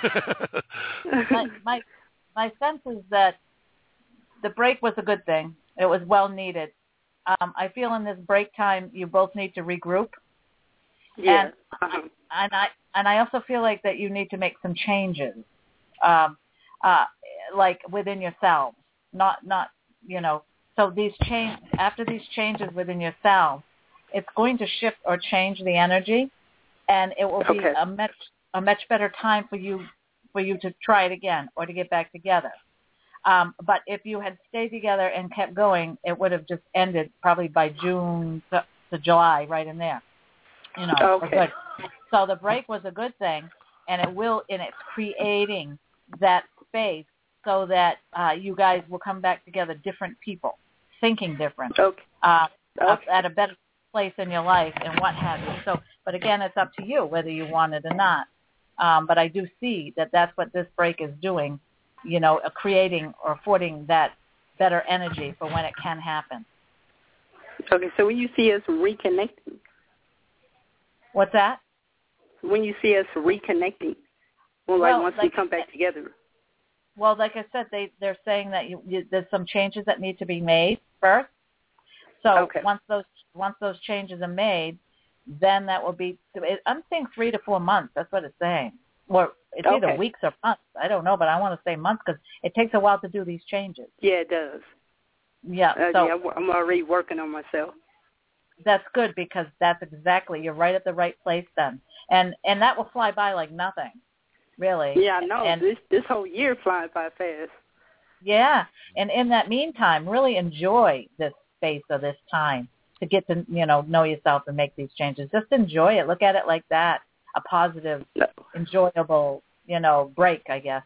Speaker 3: my, my my sense is that the break was a good thing. It was well needed. Um, I feel in this break time you both need to regroup.
Speaker 7: Yeah.
Speaker 3: And,
Speaker 7: uh-huh.
Speaker 3: and I and I also feel like that you need to make some changes, um, uh, like within yourselves. Not not you know. So these change after these changes within yourself, it's going to shift or change the energy, and it will be
Speaker 7: Okay.
Speaker 3: a much a much better time for you for you to try it again or to get back together. Um, but if you had stayed together and kept going, it would have just ended probably by June to, to July, right in there. You know.
Speaker 7: Okay.
Speaker 3: Good. So the break was a good thing, and it will, and it's creating that space so that uh, you guys will come back together, different people, thinking different,
Speaker 7: Okay.
Speaker 3: uh,
Speaker 7: Okay.
Speaker 3: at a better place in your life and what have you. So, but again, it's up to you whether you want it or not. Um, but I do see that that's what this break is doing, you know, uh, creating or affording that better energy for when it can happen.
Speaker 7: Okay, so when you see us reconnecting,
Speaker 3: What's that?
Speaker 7: when you see us reconnecting, well, like
Speaker 3: Well,
Speaker 7: once
Speaker 3: like
Speaker 7: we come back together.
Speaker 3: Well, like I said, they, they're saying that you, you, there's some changes that need to be made first. So
Speaker 7: Okay.
Speaker 3: once those once those changes are made, then that will be, I'm saying three to four months. That's what it's saying. Or it's
Speaker 7: Okay.
Speaker 3: either weeks or months. I don't know, but I want to say months because it takes a while to do these changes.
Speaker 7: Yeah, it does.
Speaker 3: Yeah,
Speaker 7: Uh,
Speaker 3: so
Speaker 7: yeah, I'm already working on myself.
Speaker 3: that's good because that's exactly, you're right at the right place then. And and that will fly by like nothing, really.
Speaker 7: Yeah, I know.
Speaker 3: And,
Speaker 7: this this whole year flying by fast.
Speaker 3: yeah, and in that meantime, really enjoy this space or this time to get to, you know, know yourself and make these changes. Just enjoy it. Look at it like that, a positive,
Speaker 7: No.
Speaker 3: enjoyable, you know, break, I guess.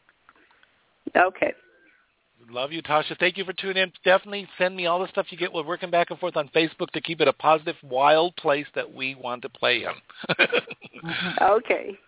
Speaker 7: Okay.
Speaker 2: Love you, Tasha. Thank you for tuning in. Definitely send me all the stuff you get. We're working back and forth on Facebook to keep it a positive, wild place that we want to play in.
Speaker 7: Okay.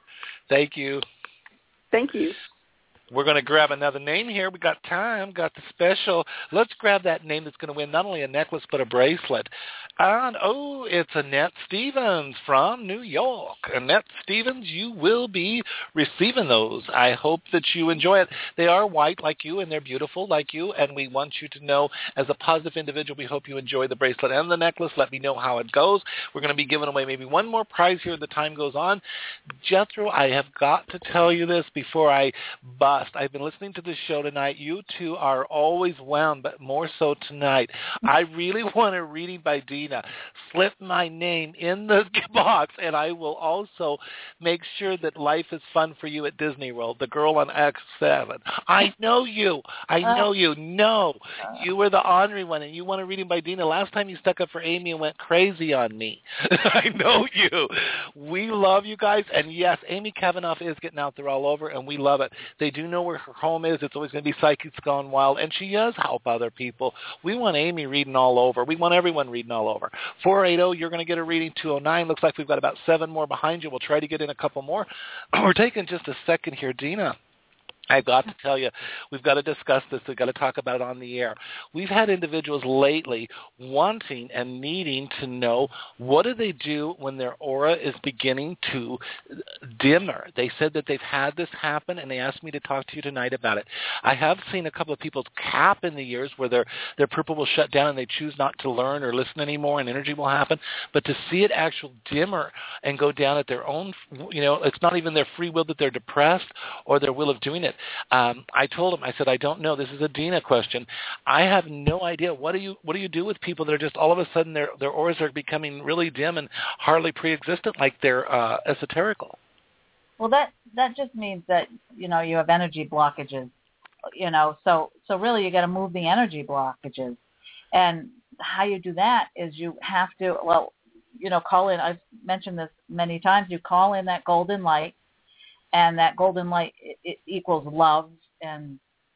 Speaker 2: Thank you.
Speaker 7: Thank you.
Speaker 2: We're going to grab another name here. We got time, got the special. Let's grab that name that's going to win not only a necklace but a bracelet. And, oh, it's Annette Stevens from New York. Annette Stevens, you will be receiving those. I hope that you enjoy it. They are white like you, and they're beautiful like you, and we want you to know as a positive individual, we hope you enjoy the bracelet and the necklace. Let me know how it goes. We're going to be giving away maybe one more prize here as the time goes on. Jethro, I have got to tell you this before I bust. I've been listening to this show tonight. You two are always wound, but more so tonight. I really want a reading by Dina. Slip my name in the box, and I will also make sure that life is fun for you at Disney World, the girl on X seven. I know you. I know you. No, you were the ornery one, and you want a reading by Dina. Last time you stuck up for Amy and went crazy on me. I know you. We love you guys, and yes, Amy Kavanaugh is getting out there all over, and we love it. They do know where her home is. It's always going to be Psychics Gone Wild, and she does help other people. We want Amy reading all over. We want everyone reading all over. four eight zero, you're going to get a reading. two oh nine, looks like we've got about seven more behind you. We'll try to get in a couple more. We're taking just a second here. Dina, I've got to tell you, we've got to discuss this. We've got to talk about it on the air. We've had individuals lately wanting and needing to know what do they do when their aura is beginning to dimmer. They said that they've had this happen, and they asked me to talk to you tonight about it. I have seen a couple of people's cap in the ears where their, their purple will shut down and they choose not to learn or listen anymore, and energy will happen. But to see it actual dimmer and go down at their own, you know, it's not even their free will that they're depressed or their will of doing it. Um, I told him, I said, I don't know. This is a Dina question. I have no idea. What do you what do you do with people that are just all of a sudden their their auras are becoming really dim and hardly pre-existent, like they're uh, esoterical?
Speaker 3: Well, that that just means that, you know, you have energy blockages, you know, so so really you got to move the energy blockages. And how you do that is you have to, well, you know, call in. I've mentioned this many times. You call in that golden light. And that golden light it, it equals love and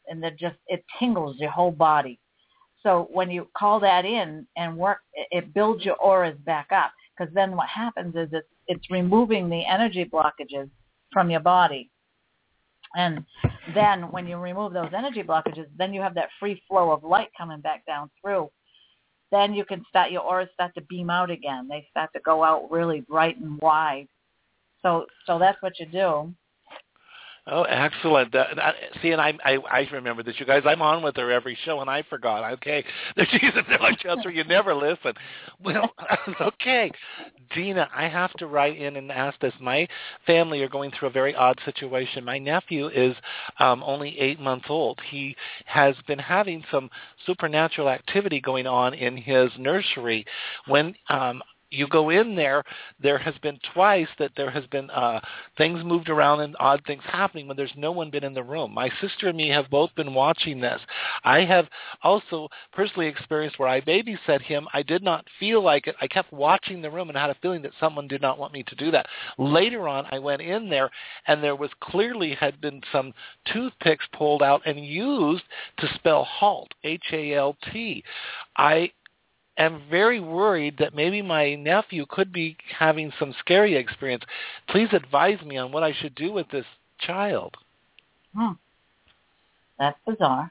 Speaker 3: and that just it tingles your whole body. So when you call that in and work, it builds your auras back up, because then what happens is it's, it's removing the energy blockages from your body. And then when you remove those energy blockages, then you have that free flow of light coming back down through. Then you can start, your auras start to beam out again. They start to go out really bright and wide. So so that's what you do.
Speaker 2: Oh, excellent. That, that, see, and I, I I remember this, you guys. I'm on with her every show, and I forgot. Okay. Jesus, they're like, Chester, you never listen. Well, okay. Dina, I have to write in and ask this. My family are going through a very odd situation. My nephew is um, only eight months old. He has been having some supernatural activity going on in his nursery. When um you go in there, there has been twice that there has been uh, things moved around and odd things happening when there's no one been in the room. My sister and me have both been watching this. I have also personally experienced where I babysat him. I did not feel like it. I kept watching the room and had a feeling that someone did not want me to do that. Later on, I went in there, and there was clearly had been some toothpicks pulled out and used to spell halt, H A L T. I am very worried that maybe my nephew could be having some scary experience. Please advise me on what I should do with this child.
Speaker 3: Hmm. That's bizarre.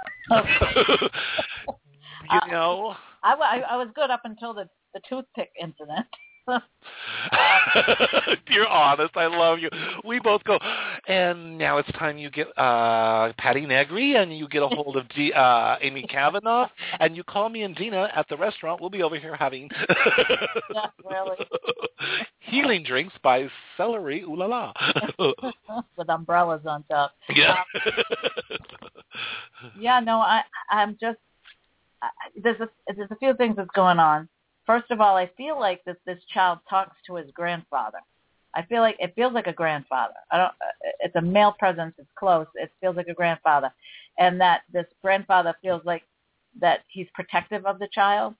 Speaker 2: you know?
Speaker 3: I, I, I was good up until the, the toothpick incident.
Speaker 2: You're honest. I love you. We both go, and now it's time you get uh, Patty Negri, and you get a hold of G, uh, Amy Kavanaugh, and you call me and Dina at the restaurant. We'll be over here having
Speaker 3: yeah, really.
Speaker 2: healing drinks by Celery Ooh La La.
Speaker 3: With umbrellas on top.
Speaker 2: Yeah.
Speaker 3: Um, yeah, no, I, I'm just, I, there's, a, there's a few things that's going on. First of all, I feel like that this child talks to his grandfather. I feel like it feels like a grandfather. I don't. It's a male presence. It's close. It feels like a grandfather, and that this grandfather feels like that he's protective of the child,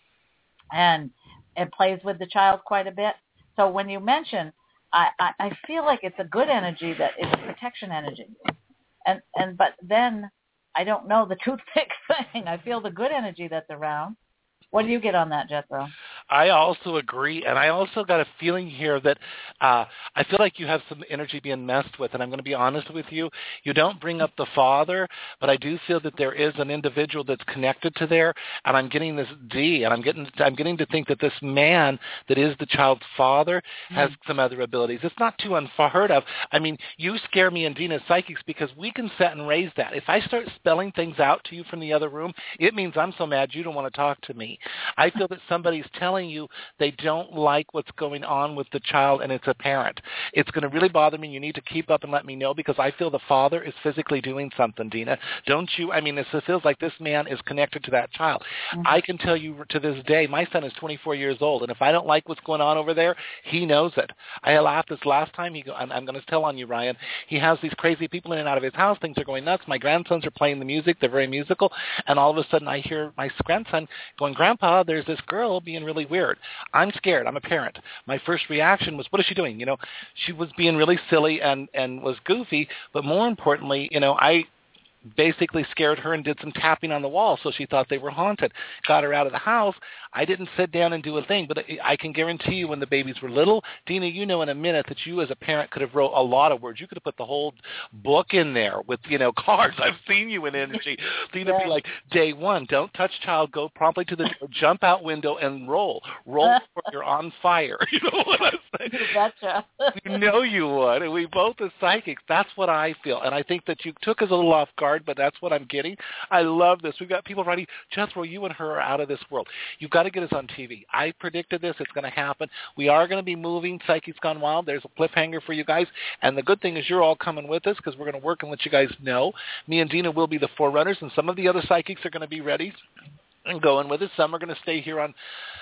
Speaker 3: and and plays with the child quite a bit. So when you mention, I, I, I feel like it's a good energy that is a protection energy, and and but then I don't know the toothpick thing. I feel the good energy that's around. What do you get on that, Jethro?
Speaker 2: I also agree, and I also got a feeling here that uh, I feel like you have some energy being messed with, and I'm going to be honest with you. You don't bring up the father, but I do feel that there is an individual that's connected to there, and I'm getting this D, and I'm getting I'm getting to think that this man that is the child's father has mm-hmm. some other abilities. It's not too unheard of. I mean, you scare me and Dina psychics because we can set and raise that. If I start spelling things out to you from the other room, it means I'm so mad you don't want to talk to me. I feel that somebody's telling you they don't like what's going on with the child, and it's apparent. It's going to really bother me. You need to keep up and let me know, because I feel the father is physically doing something, Dina. Don't you? I mean, it feels like this man is connected to that child. Mm-hmm. I can tell you to this day, my son is twenty-four years old, and if I don't like what's going on over there, he knows it. I laughed this last time. He go, I'm, I'm going to tell on you, Ryan. He has these crazy people in and out of his house. Things are going nuts. My grandsons are playing the music. They're very musical, and all of a sudden I hear my grandson going, Grandpa, there's this girl being really weird. I'm scared. I'm a parent. My first reaction was, what is she doing? You know, she was being really silly and, and was goofy, but more importantly, you know, I basically scared her and did some tapping on the wall, so she thought they were haunted. Got her out of the house. I didn't sit down and do a thing, but I can guarantee you when the babies were little, Dina, you know in a minute that you as a parent could have wrote a lot of words. You could have put the whole book in there with, you know, cards. I've seen you in energy. Dina would be like, day one, don't touch child, go promptly to the door, jump out window and roll. Roll before you're on fire. You know what I'm saying?
Speaker 3: You betcha.
Speaker 2: You know you would. And we both as psychics, that's what I feel. And I think that you took us a little off guard, but that's what I'm getting. I love this. We've got people writing, Jethro, you and her are out of this world. You've got to get us on T V. I predicted this. It's going to happen. We are going to be moving Psychics Gone Wild. There's a cliffhanger for you guys. And the good thing is you're all coming with us because we're going to work and let you guys know. Me and Dina will be the forerunners, and some of the other psychics are going to be ready and going with us. Some are going to stay here on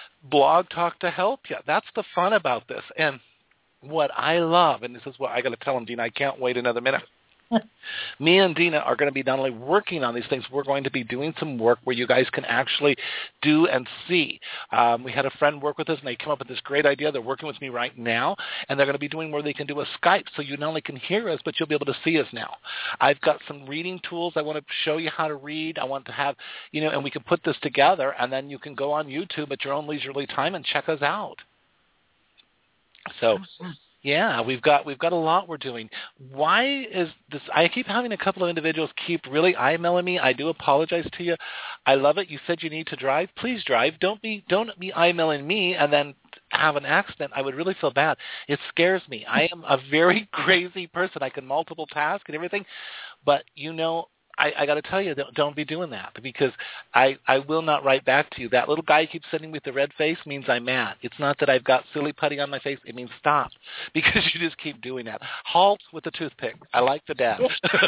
Speaker 2: Blog Talk to help you. That's the fun about this. And what I love, and this is what I got to tell them, Dina, I can't wait another minute. Me and Dina are going to be not only working on these things, we're going to be doing some work where you guys can actually do and see. Um, we had a friend work with us, and they came up with this great idea. They're working with me right now, and they're going to be doing where they can do a Skype, so you not only can hear us, but you'll be able to see us now. I've got some reading tools. I want to show you how to read. I want to have, you know, and we can put this together, and then you can go on YouTube at your own leisurely time and check us out. So... Yeah, we've got we've got a lot we're doing. Why is this? I keep having a couple of individuals keep really emailing me. I do apologize to you. I love it. You said you need to drive. Please drive. Don't be don't be emailing me and then have an accident. I would really feel bad. It scares me. I am a very crazy person. I can multiple task and everything, but you know. I, I got to tell you, don't, don't be doing that because I, I will not write back to you. That little guy keeps sending me with the red face means I'm mad. It's not that I've got silly putty on my face. It means stop because you just keep doing that. Halt with the toothpick. I like the dash.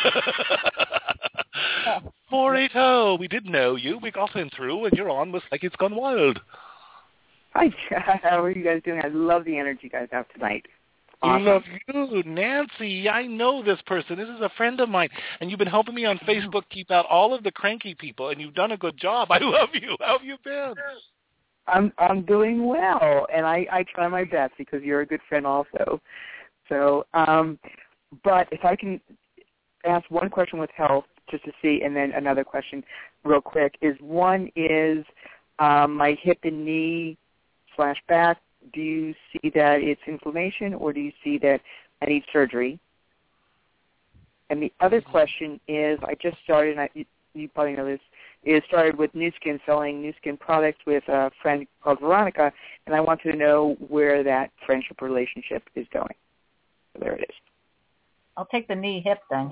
Speaker 2: four eighty, we didn't know you. We got in through and you're on with Like It's Gone Wild.
Speaker 8: Hi, how are you guys doing? I love the energy you guys have tonight.
Speaker 2: Awesome. I love you, Nancy. I know this person. This is a friend of mine, and you've been helping me on Facebook keep out all of the cranky people, and you've done a good job. I love you. How have you been?
Speaker 8: I'm I'm doing well, and I, I try my best because you're a good friend also. So, um, but if I can ask one question with health just to see, and then another question real quick is one is um, my hip and knee slash back. Do you see that it's inflammation, or do you see that I need surgery? And the other question is, I just started, and I, you, you probably know this, is started with Nu Skin, selling Nu Skin products with a friend called Veronica, and I want to know where that friendship relationship is going. So there it is.
Speaker 3: I'll take the knee hip thing.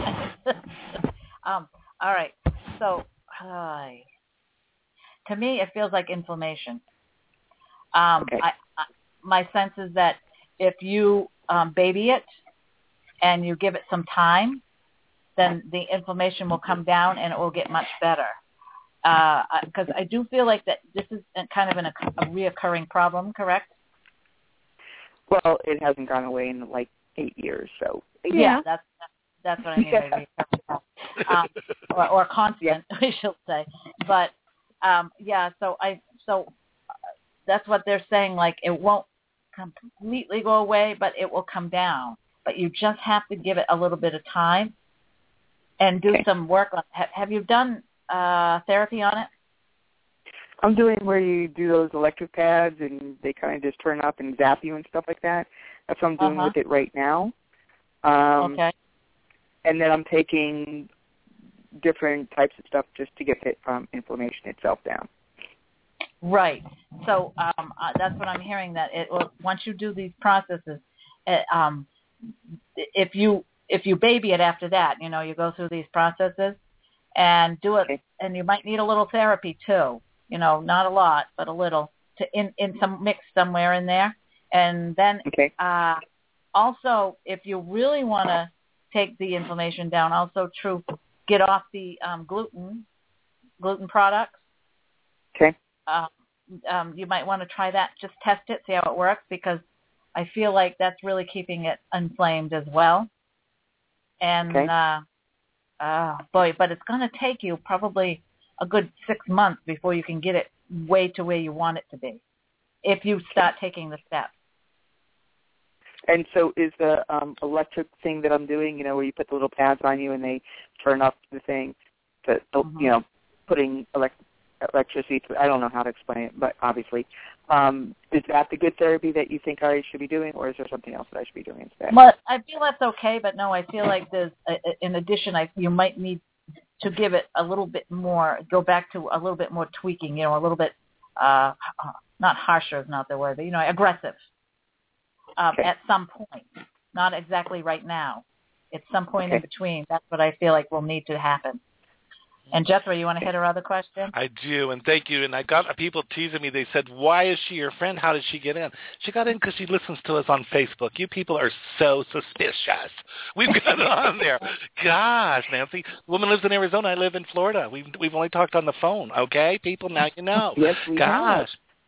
Speaker 3: um, all right. So, uh, to me, it feels like inflammation. Um,
Speaker 8: okay.
Speaker 3: I, I, my sense is that if you um, baby it and you give it some time, then the inflammation will come down and it will get much better. Because uh, I do feel like that this is kind of an, a reoccurring problem, correct?
Speaker 8: Well, it hasn't gone away in like eight years, so
Speaker 3: yeah,
Speaker 8: yeah.
Speaker 3: that's that's what I mean. Yeah. um, or, or constant, yeah. we should say. But um, yeah, so I so. That's what they're saying, like it won't completely go away, but it will come down. But you just have to give it a little bit of time and do
Speaker 8: okay.
Speaker 3: some work on it. Have you done uh, therapy on it?
Speaker 8: I'm doing where you do those electric pads and they kind of just turn up and zap you and stuff like that. That's what I'm doing
Speaker 3: uh-huh.
Speaker 8: with it right now. Um,
Speaker 3: okay.
Speaker 8: And then I'm taking different types of stuff just to get the um, inflammation itself down.
Speaker 3: Right. So um, uh, that's what I'm hearing. That it will, once you do these processes, it, um, if you if you baby it after that, you know, you go through these processes and do it,
Speaker 8: okay.
Speaker 3: and you might need a little therapy too. You know, not a lot, but a little to in, in some mix somewhere in there. And then
Speaker 8: okay.
Speaker 3: uh, also, if you really want to take the inflammation down, also true, get off the um, gluten gluten products.
Speaker 8: Okay.
Speaker 3: Um, um, you might want to try that. Just test it, see how it works, because I feel like that's really keeping it inflamed as well. And,
Speaker 8: okay.
Speaker 3: uh, uh, boy, but it's going to take you probably a good six months before you can get it way to where you want it to be, if you start taking the steps.
Speaker 8: And so is the um, electric thing that I'm doing, you know, where you put the little pads on you and they turn up the thing, to, mm-hmm. you know, putting electric electricity, I don't know how to explain it, but obviously, um, is that the good therapy that you think I should be doing, or is there something else that I should be doing instead?
Speaker 3: Well, I feel that's okay, but no, I feel like there's, a, in addition, I, you might need to give it a little bit more, go back to a little bit more tweaking, you know, a little bit, uh, not harsher is not the word, but, you know, aggressive um,
Speaker 8: okay.
Speaker 3: at some point, not exactly right now. At some point
Speaker 8: okay.
Speaker 3: in between, that's what I feel like will need to happen. And Jethro, you want to hit her other question?
Speaker 2: I do, and thank you. And I got people teasing me. They said, why is she your friend? How did she get in? She got in because she listens to us on Facebook. You people are so suspicious. We've got it on there. Gosh, Nancy. The woman lives in Arizona. I live in Florida. We've, we've only talked on the phone, okay? People, now you know.
Speaker 8: Yes, we
Speaker 2: Gosh.
Speaker 8: have.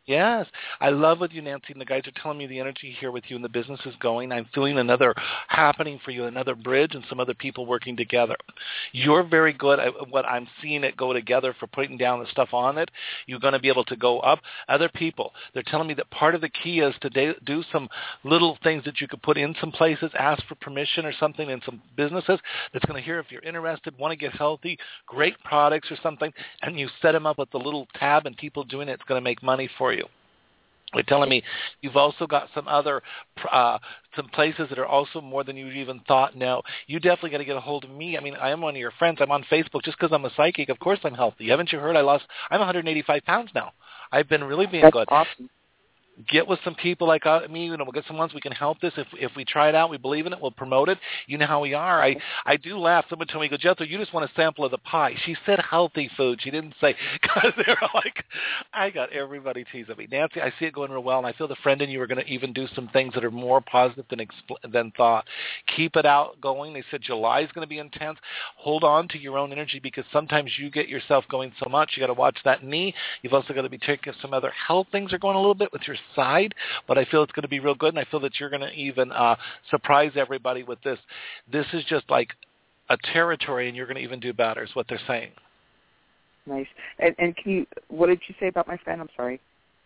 Speaker 2: Yes. I love with you, Nancy, and the guys are telling me the energy here with you and the business is going. I'm feeling another happening for you, another bridge and some other people working together. You're very good at what I'm seeing it go together for putting down the stuff on it. You're going to be able to go up. Other people, they're telling me that part of the key is to da- do some little things that you could put in some places, ask for permission or something in some businesses that's going to hear if you're interested, want to get healthy, great products or something, and you set them up with the little tab and people doing it, it's going to make money for you. They're telling me you've also got some other uh, some places that are also more than you even thought. No, you definitely got to get a hold of me. I mean, I am one of your friends. I'm on Facebook just because I'm a psychic. Of course I'm healthy. Haven't you heard? I lost. I'm one hundred eighty-five pounds now. I've been really being
Speaker 8: That's
Speaker 2: good.
Speaker 8: Awesome.
Speaker 2: Get with some people like uh, me, you know, we'll get some ones we can help this. If if we try it out, we believe in it, we'll promote it. You know how we are. I, I do laugh. Someone told me, go, Jethro, you just want a sample of the pie. She said healthy food. She didn't say, because they're like, I got everybody teasing me. Nancy, I see it going real well, and I feel the friend in you are going to even do some things that are more positive than expl- than thought. Keep it out going. They said July is going to be intense. Hold on to your own energy because sometimes you get yourself going so much. You got to watch that knee. You've also got to be taking some other health things are going a little bit with your side. But I feel it's going to be real good, and I feel that you're going to even uh, surprise everybody with this. This is just like a territory, and you're going to even do better is what they're saying.
Speaker 8: Nice. And, and can you, what did you say about my friend? I'm sorry.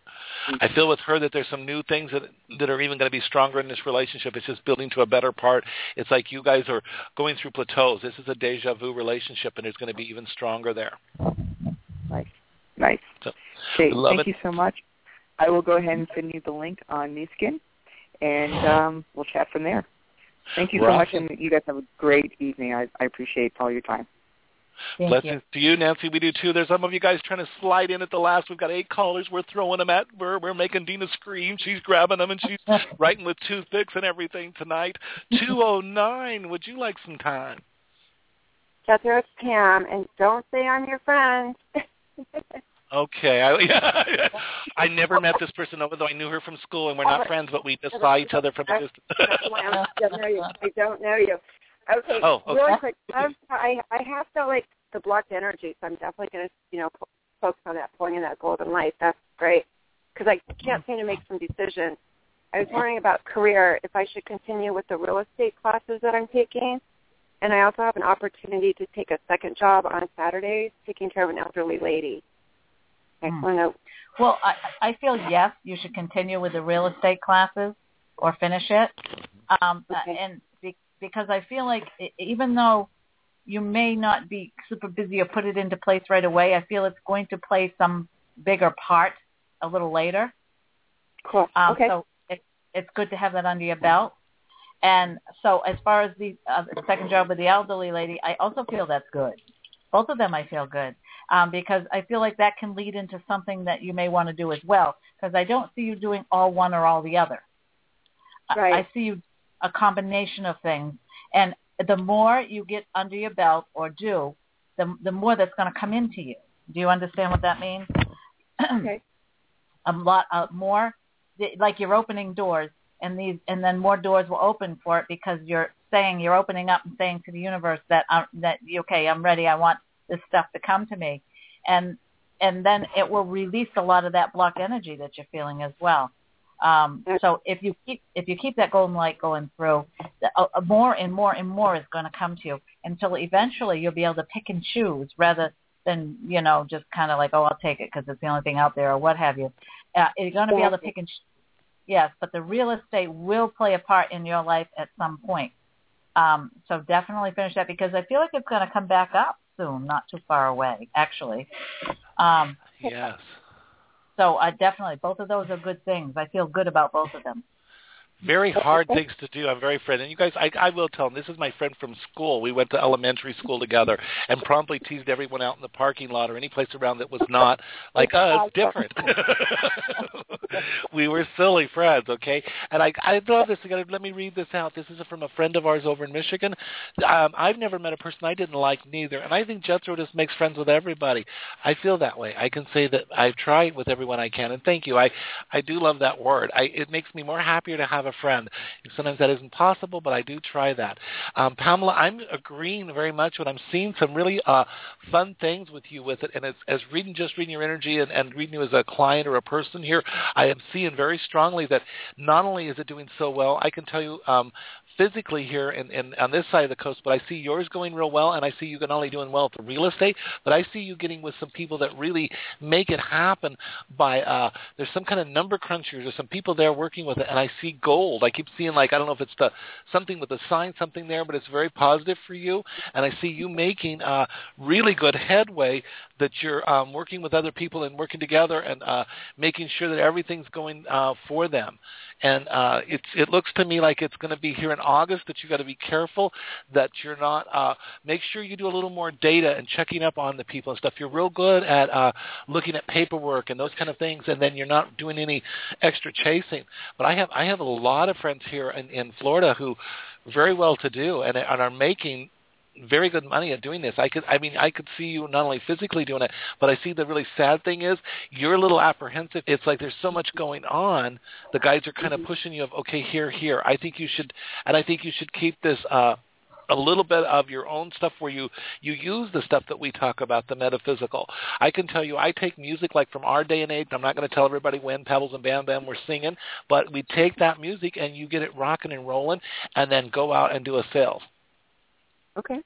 Speaker 2: I feel with her that there's some new things that that are even going to be stronger in this relationship. It's just building to a better part. It's like you guys are going through plateaus. This is a deja vu relationship, and it's going to be even stronger there.
Speaker 8: Nice. Nice.
Speaker 2: So,
Speaker 8: okay,
Speaker 2: love
Speaker 8: thank
Speaker 2: it.
Speaker 8: you so much. I will go ahead and send you the link on NuSkin, and um, we'll chat from there. Thank you so
Speaker 2: Right.
Speaker 8: much, and you guys have a great evening. I, I appreciate all your time.
Speaker 3: Thank
Speaker 2: Blessings
Speaker 3: you.
Speaker 2: to you, Nancy. We do too. There's some of you guys trying to slide in at the last. We've got eight callers. We're throwing them at. We're we're making Dina scream. She's grabbing them and she's writing with toothpicks and everything tonight. two oh nine. Would you like some time?
Speaker 6: Jethro, it's Pam, and don't say I'm your friend.
Speaker 2: Okay. I, I never met this person, although I knew her from school, and we're not friends, but we just saw each other from a distance.
Speaker 6: I don't know you. I don't know you. Okay,
Speaker 2: oh, okay.
Speaker 6: really quick. I've, I I have felt like the blocked energy, so I'm definitely going to, you know, focus on that, pulling in that golden light. That's great, because I can't seem to make some decisions. I was wondering about career, if I should continue with the real estate classes that I'm taking, and I also have an opportunity to take a second job on Saturdays, taking care of an elderly lady. I
Speaker 3: Hmm.
Speaker 6: want to.
Speaker 3: Well, I, I feel yes, you should continue with the real estate classes or finish it. Um,
Speaker 6: Okay.
Speaker 3: And be, because I feel like it, even though you may not be super busy or put it into place right away, I feel it's going to play some bigger part a little later.
Speaker 6: Cool.
Speaker 3: Um,
Speaker 6: okay.
Speaker 3: So it, it's good to have that under your belt. And so as far as the uh, second job with the elderly lady, I also feel that's good. Both of them I feel good. Um, because I feel like that can lead into something that you may want to do as well, because I don't see you doing all one or all the other.
Speaker 6: Right.
Speaker 3: I, I see you a combination of things, and the more you get under your belt or do, the, the more that's going to come into you. Do you understand what that means?
Speaker 6: Okay.
Speaker 3: A lot uh, more, like you're opening doors, and these, and then more doors will open for it because you're saying, you're opening up and saying to the universe that uh, that okay, I'm ready. I want this stuff to come to me, and and then it will release a lot of that blocked energy that you're feeling as well. Um, so if you keep if you keep that golden light going through, the, uh, more and more and more is going to come to you until eventually you'll be able to pick and choose rather than, you know, just kind of like, oh, I'll take it because it's the only thing out there or what have you. Uh, you're going to be able to pick and choose. Yes, but the real estate will play a part in your life at some point. Um, so definitely finish that because I feel like it's going to come back up soon, not too far away, actually. Um,
Speaker 2: Yes.
Speaker 3: so I definitely, both of those are good things. I feel good about both of them.
Speaker 2: Very hard things to do. I'm very friend. And you guys, I, I will tell them, this is my friend from school. We went to elementary school together and promptly teased everyone out in the parking lot or any place around that was not like us, different. We were silly friends, okay? And I, I love this. Let me read this out. This is from a friend of ours over in Michigan. Um, I've never met a person I didn't like neither. And I think Jethro just makes friends with everybody. I feel that way. I can say that I try with everyone I can. And thank you. I, I do love that word. I, it makes me more happier to have a friend. Sometimes that isn't possible, but I do try that. Um, Pamela, I'm agreeing very much when I'm seeing some really uh, fun things with you with it, and as, as reading, just reading your energy and, and reading you as a client or a person here, I am seeing very strongly that not only is it doing so well, I can tell you um, physically here in, in, on this side of the coast, but I see yours going real well, and I see you not only doing well at the real estate, but I see you getting with some people that really make it happen by, uh, there's some kind of number crunchers or some people there working with it, and I see gold. I keep seeing, like, I don't know if it's the something with the sign, something there, but it's very positive for you, and I see you making uh, really good headway that you're um, working with other people and working together and uh, making sure that everything's going uh, for them. And uh, it's, it looks to me like it's going to be here in August that you've got to be careful that you're not, uh, make sure you do a little more data and checking up on the people and stuff. You're real good at uh, looking at paperwork and those kind of things, and then you're not doing any extra chasing. But I have I have a lot of friends here in, in Florida who are very well to do and, and are making very good money at doing this. I could, I mean, I could see you not only physically doing it, but I see the really sad thing is you're a little apprehensive. It's like there's so much going on. The guys are kind of pushing you of, okay, here, here. I think you should, and I think you should keep this uh, a little bit of your own stuff where you, you use the stuff that we talk about, the metaphysical. I can tell you I take music like from our day and age. I'm not going to tell everybody when Pebbles and Bam Bam were singing, but we take that music and you get it rocking and rolling and then go out and do a sales.
Speaker 8: Okay.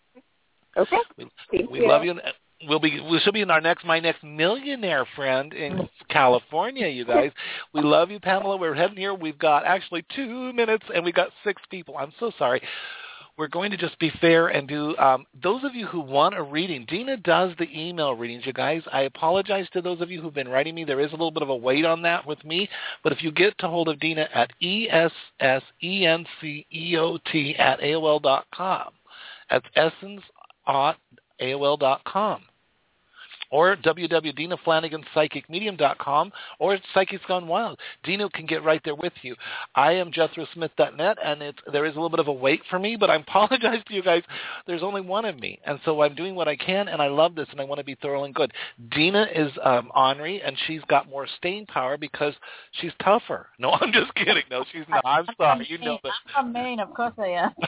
Speaker 8: Okay.
Speaker 2: We, we love you. We'll be. We should be in our next, my next millionaire friend in California. You guys, we love you, Pamela. We're heading here. We've got actually two minutes, and we got six people. I'm so sorry. We're going to just be fair and do. Um, those of you who want a reading, Dina does the email readings. You guys, I apologize to those of you who've been writing me. There is a little bit of a wait on that with me, but if you get to hold of Dina at E S S E N C E O T at A O L dot com. That's essence at A O L dot com. Or w w w dot dina flanagan psychic medium dot com or Psychics Gone Wild. Dina can get right there with you. I am jethro smith dot net, and it's, there is a little bit of a wait for me, but I apologize to you guys. There's only one of me, and so I'm doing what I can, and I love this, and I want to be thorough and good. Dina is um, ornery, and she's got more staying power because she's tougher. No, I'm just kidding. No, she's not. I'm sorry. You know that.
Speaker 3: I'm from Maine. Of course I am.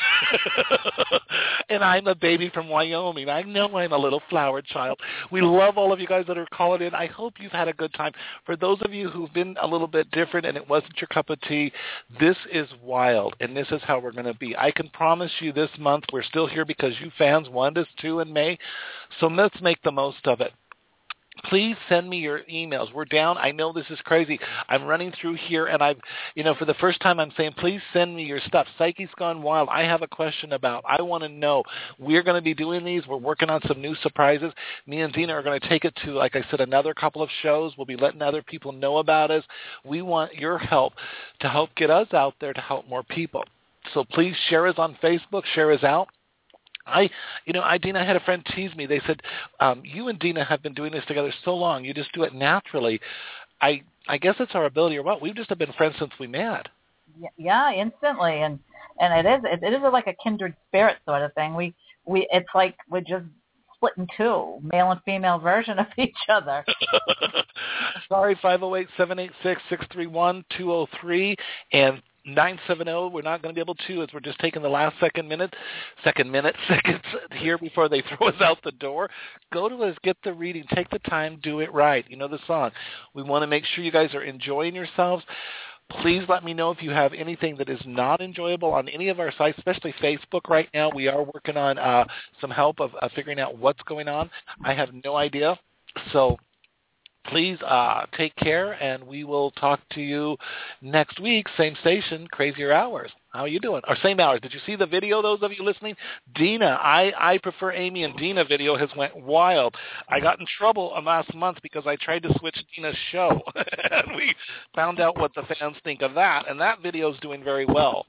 Speaker 2: And I'm a baby from Wyoming. I know I'm a little flower child. We love all of you guys that are calling in. I hope you've had a good time. For those of you who've been a little bit different and it wasn't your cup of tea, this is wild, and this is how we're going to be. I can promise you this month we're still here because you fans wanted us to in May, so let's make the most of it. Please send me your emails. We're down. I know this is crazy. I'm running through here, and I've, you know, for the first time I'm saying, please send me your stuff. Psyche's Gone Wild, I have a question about. I want to know. We're going to be doing these. We're working on some new surprises. Me and Dina are going to take it to, like I said, another couple of shows. We'll be letting other people know about us. We want your help to help get us out there to help more people. So please share us on Facebook. Share us out. I, you know, I, Dina, I had a friend tease me. They said, um, you and Dina have been doing this together so long. You just do it naturally. I I guess it's our ability or what. We've just been friends since we met.
Speaker 3: Yeah, instantly. And and it is it, it is like a kindred spirit sort of thing. We, we It's like we're just split in two, male and female version of each other.
Speaker 2: Sorry, five oh eight, seven eight six, six three one, two oh three. And nine seven zero, we're not going to be able to, as we're just taking the last second minute, second minute, seconds here before they throw us out the door. Go to us, get the reading, take the time, do it right. You know the song. We want to make sure you guys are enjoying yourselves. Please let me know if you have anything that is not enjoyable on any of our sites, especially Facebook right now. We are working on uh, some help of uh, figuring out what's going on. I have no idea. So please uh, take care, and we will talk to you next week, same station, crazier hours. How are you doing? Or same hours. Did you see the video, those of you listening? Dina, I, I prefer Amy and Dina video has went wild. I got in trouble last month because I tried to switch Dina's show, and we found out what the fans think of that, and that video is doing very well.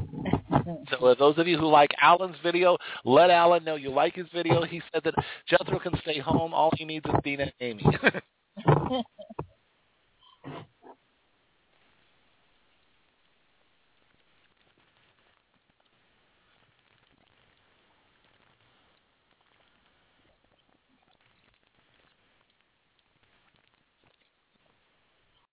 Speaker 2: So uh, those of you who like Alan's video, let Alan know you like his video. He said that Jethro can stay home. All he needs is Dina and Amy.